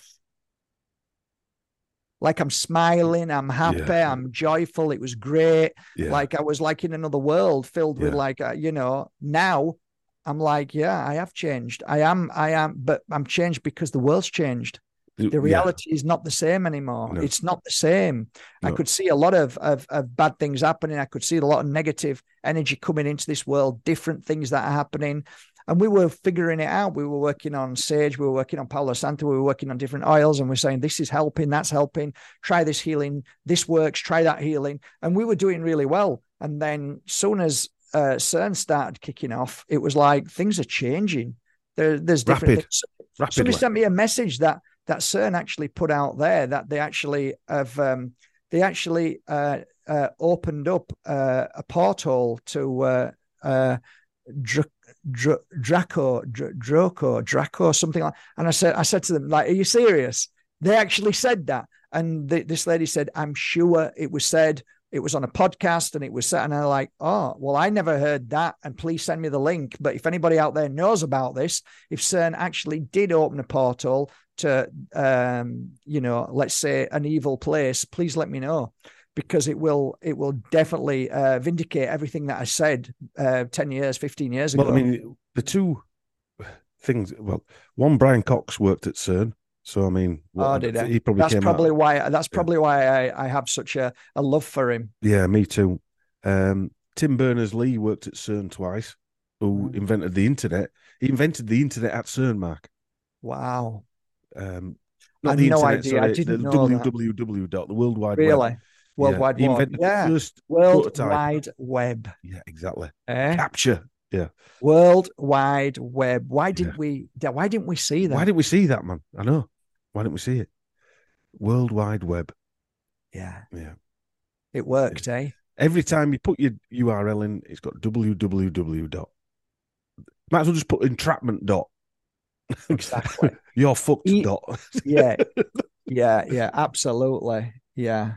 Like I'm smiling, I'm happy, Yeah. I'm joyful. It was great. Yeah. Like I was like in another world filled with Yeah. like, uh, you know, now I'm like, yeah, I have changed. I am, I am, but I'm changed because the world's changed. The Yeah. reality is not the same anymore. No. It's not the same. I No. could see a lot of, of, of bad things happening. I could see a lot of negative energy coming into this world, different things that are happening. And we were figuring it out. We were working on sage. We were working on Palo Santo. We were working on different oils. And we're saying, this is helping. That's helping. Try this healing. This works. Try that healing. And we were doing really well. And then soon as uh, CERN started kicking off, it was like, things are changing. There, there's different Rapid. things. Rapidly. Somebody sent me a message that that CERN actually put out there that they actually have, um, they actually uh, uh, opened up uh, a porthole to uh, uh, Dr- Dr- Draco, Dr- Draco, Draco, something like. And I said, I said to them, like, "Are you serious?" They actually said that, and the, this lady said, "I'm sure it was said." It was on a podcast and it was set. And I'm like, oh, well, I never heard that. And please send me the link. But if anybody out there knows about this, if CERN actually did open a portal to, um, you know, let's say an evil place, please let me know, because it will it will definitely uh, vindicate everything that I said uh, ten years, fifteen years ago. Well, I mean, the two things, well, one, Brian Cox worked at CERN. So I mean, what, oh, did I? he probably that's came probably out, why that's probably yeah. why I, I have such a, a love for him. Yeah, me too. Um, Tim Berners-Lee worked at CERN twice, who mm. invented the internet. He invented the internet at CERN, Mark. Wow. Um, not I the no internet, idea. Sorry, I didn't the know W W W dot the World Wide really? Web. World yeah. Wide he Web. invented Yeah. the first World prototype. Wide Web. Yeah, exactly. Eh? Capture. Yeah. World Wide Web. Why didn't yeah. we? Why didn't we see that? Why didn't we see that, man? I know. Why didn't we see it? World Wide Web. Yeah. Yeah. It worked, yeah. eh? Every time you put your U R L in, it's got W W W dot. Might as well just put entrapment dot. Exactly. You're fucked e- dot. yeah. Yeah. Yeah. Absolutely. Yeah.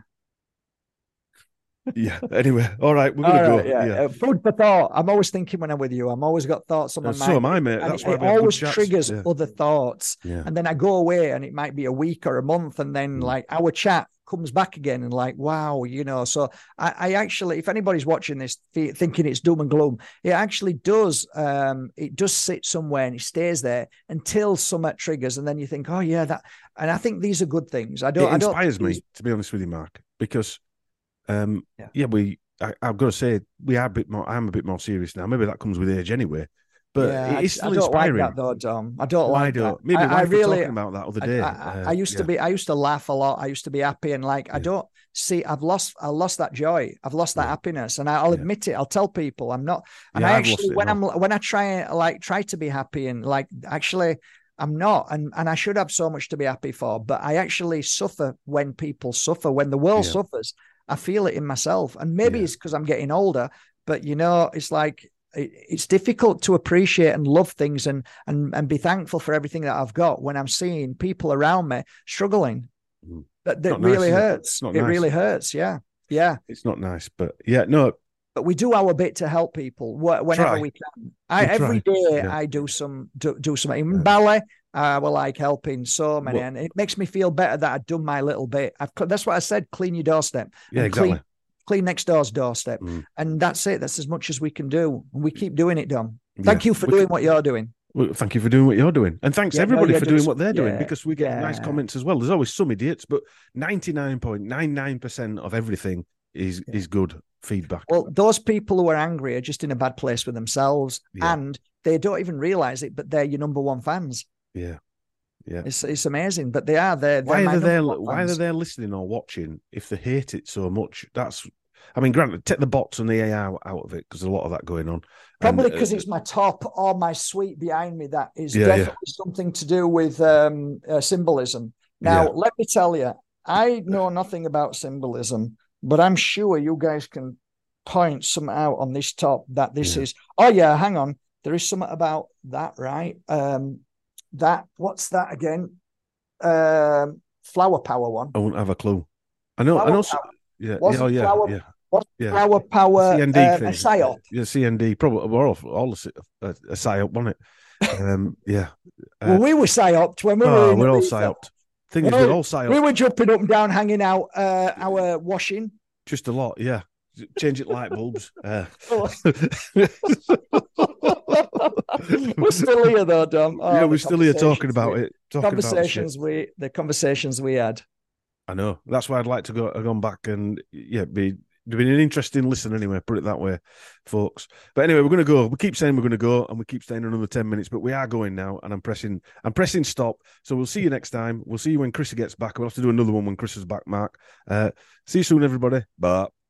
yeah. Anyway, all right, we're gonna all right, go. Yeah. yeah. Uh, food for thought. I'm always thinking when I'm with you. I'm always got thoughts on my uh, mind. So am I, mate. That's and why it, we it have always good triggers yeah. other thoughts. Yeah. And then I go away, and it might be a week or a month, and then mm. like our chat comes back again, and like, wow, you know. So I, I actually, if anybody's watching this thinking it's doom and gloom, it actually does. Um, it does sit somewhere and it stays there until something triggers, and then you think, oh yeah, that. And I think these are good things. I don't. It inspires I don't, me, to be honest with you, Mark, because, um, yeah, yeah we. I, I've got to say, we are a bit more. I'm a bit more serious now. Maybe that comes with age, anyway. But yeah, it's still I don't inspiring. like that though, Dom. I don't no, like I don't. that. Maybe I, I really talking about that other day. I, I, uh, I used yeah. to be. I used to laugh a lot. I used to be happy, and like yeah. I don't see. I've lost. I lost that joy. I've lost that yeah. happiness, and I'll yeah. admit it. I'll tell people I'm not. And yeah, I I've actually, when I'm when I try like try to be happy and like actually. I'm not, and, and I should have so much to be happy for, but I actually suffer when people suffer, when the world yeah. suffers. I feel it in myself, and maybe yeah. it's because I'm getting older. But you know, it's like it, it's difficult to appreciate and love things, and and and be thankful for everything that I've got when I'm seeing people around me struggling. Mm. That, that really nice, hurts. It, it nice. really hurts. Yeah, yeah. It's not nice, but yeah, no. But we do our bit to help people whenever try. we can. I, we every day yeah. I do some do, do something. In yeah. ballet, I will like helping so many, well, and it makes me feel better that I've done my little bit. I've, that's what I said. Clean your doorstep. Yeah, exactly. Clean, clean next door's doorstep, mm. and that's it. That's as much as we can do, and we keep doing it, Dom. Thank yeah. you for we doing can, what you're doing. Well, thank you for doing what you're doing, and thanks yeah, everybody no, for doing, doing what they're yeah, doing, because we get yeah. nice comments as well. There's always some idiots, but ninety-nine point nine nine percent of everything is yeah. is good feedback. Well, those people who are angry are just in a bad place with themselves, yeah. and they don't even realize it, but they're your number one fans. Yeah, yeah, it's it's amazing, but they are. They're, they're why are they there? Why are they listening or watching if they hate it so much? That's, I mean, granted, take the bots and the A I out, out of it, because there's a lot of that going on. Probably because uh, it's my top or my suite behind me that is yeah, definitely yeah. something to do with um, uh, symbolism. Now, yeah. let me tell you, I know nothing about symbolism, but I'm sure you guys can point some out on this top that this yeah. is. Oh yeah, hang on. There is something about that, right? Um, that what's that again? Um, flower power one. I won't have a clue. I know. Flower I know. Power. Yeah, was yeah, yeah, flower, yeah. What's yeah. flower power? C N D uh, thing. A psyop. Yeah, C N D. Probably we're all all a, a psyop, wasn't it? Um, yeah. Uh, well, we were psyoped when we oh, were. We're all psyoped. Thing well, is, we're all psyoped. We were jumping up and down, hanging out uh, our washing. Just a lot, yeah. Changing light bulbs. Uh. We're still here though, Dom. Oh, yeah, we're still here talking about we, it. Talking conversations about we, the conversations we had. I know. That's why I'd like to go gone back and yeah, be been an interesting listen anyway. Put it that way, folks. But anyway, we're going to go. We keep saying we're going to go, and we keep staying another ten minutes, but we are going now, and I'm pressing. I'm pressing stop. So we'll see you next time. We'll see you when Chris gets back. We'll have to do another one when Chris is back, Mark. Uh, see you soon, everybody. Bye.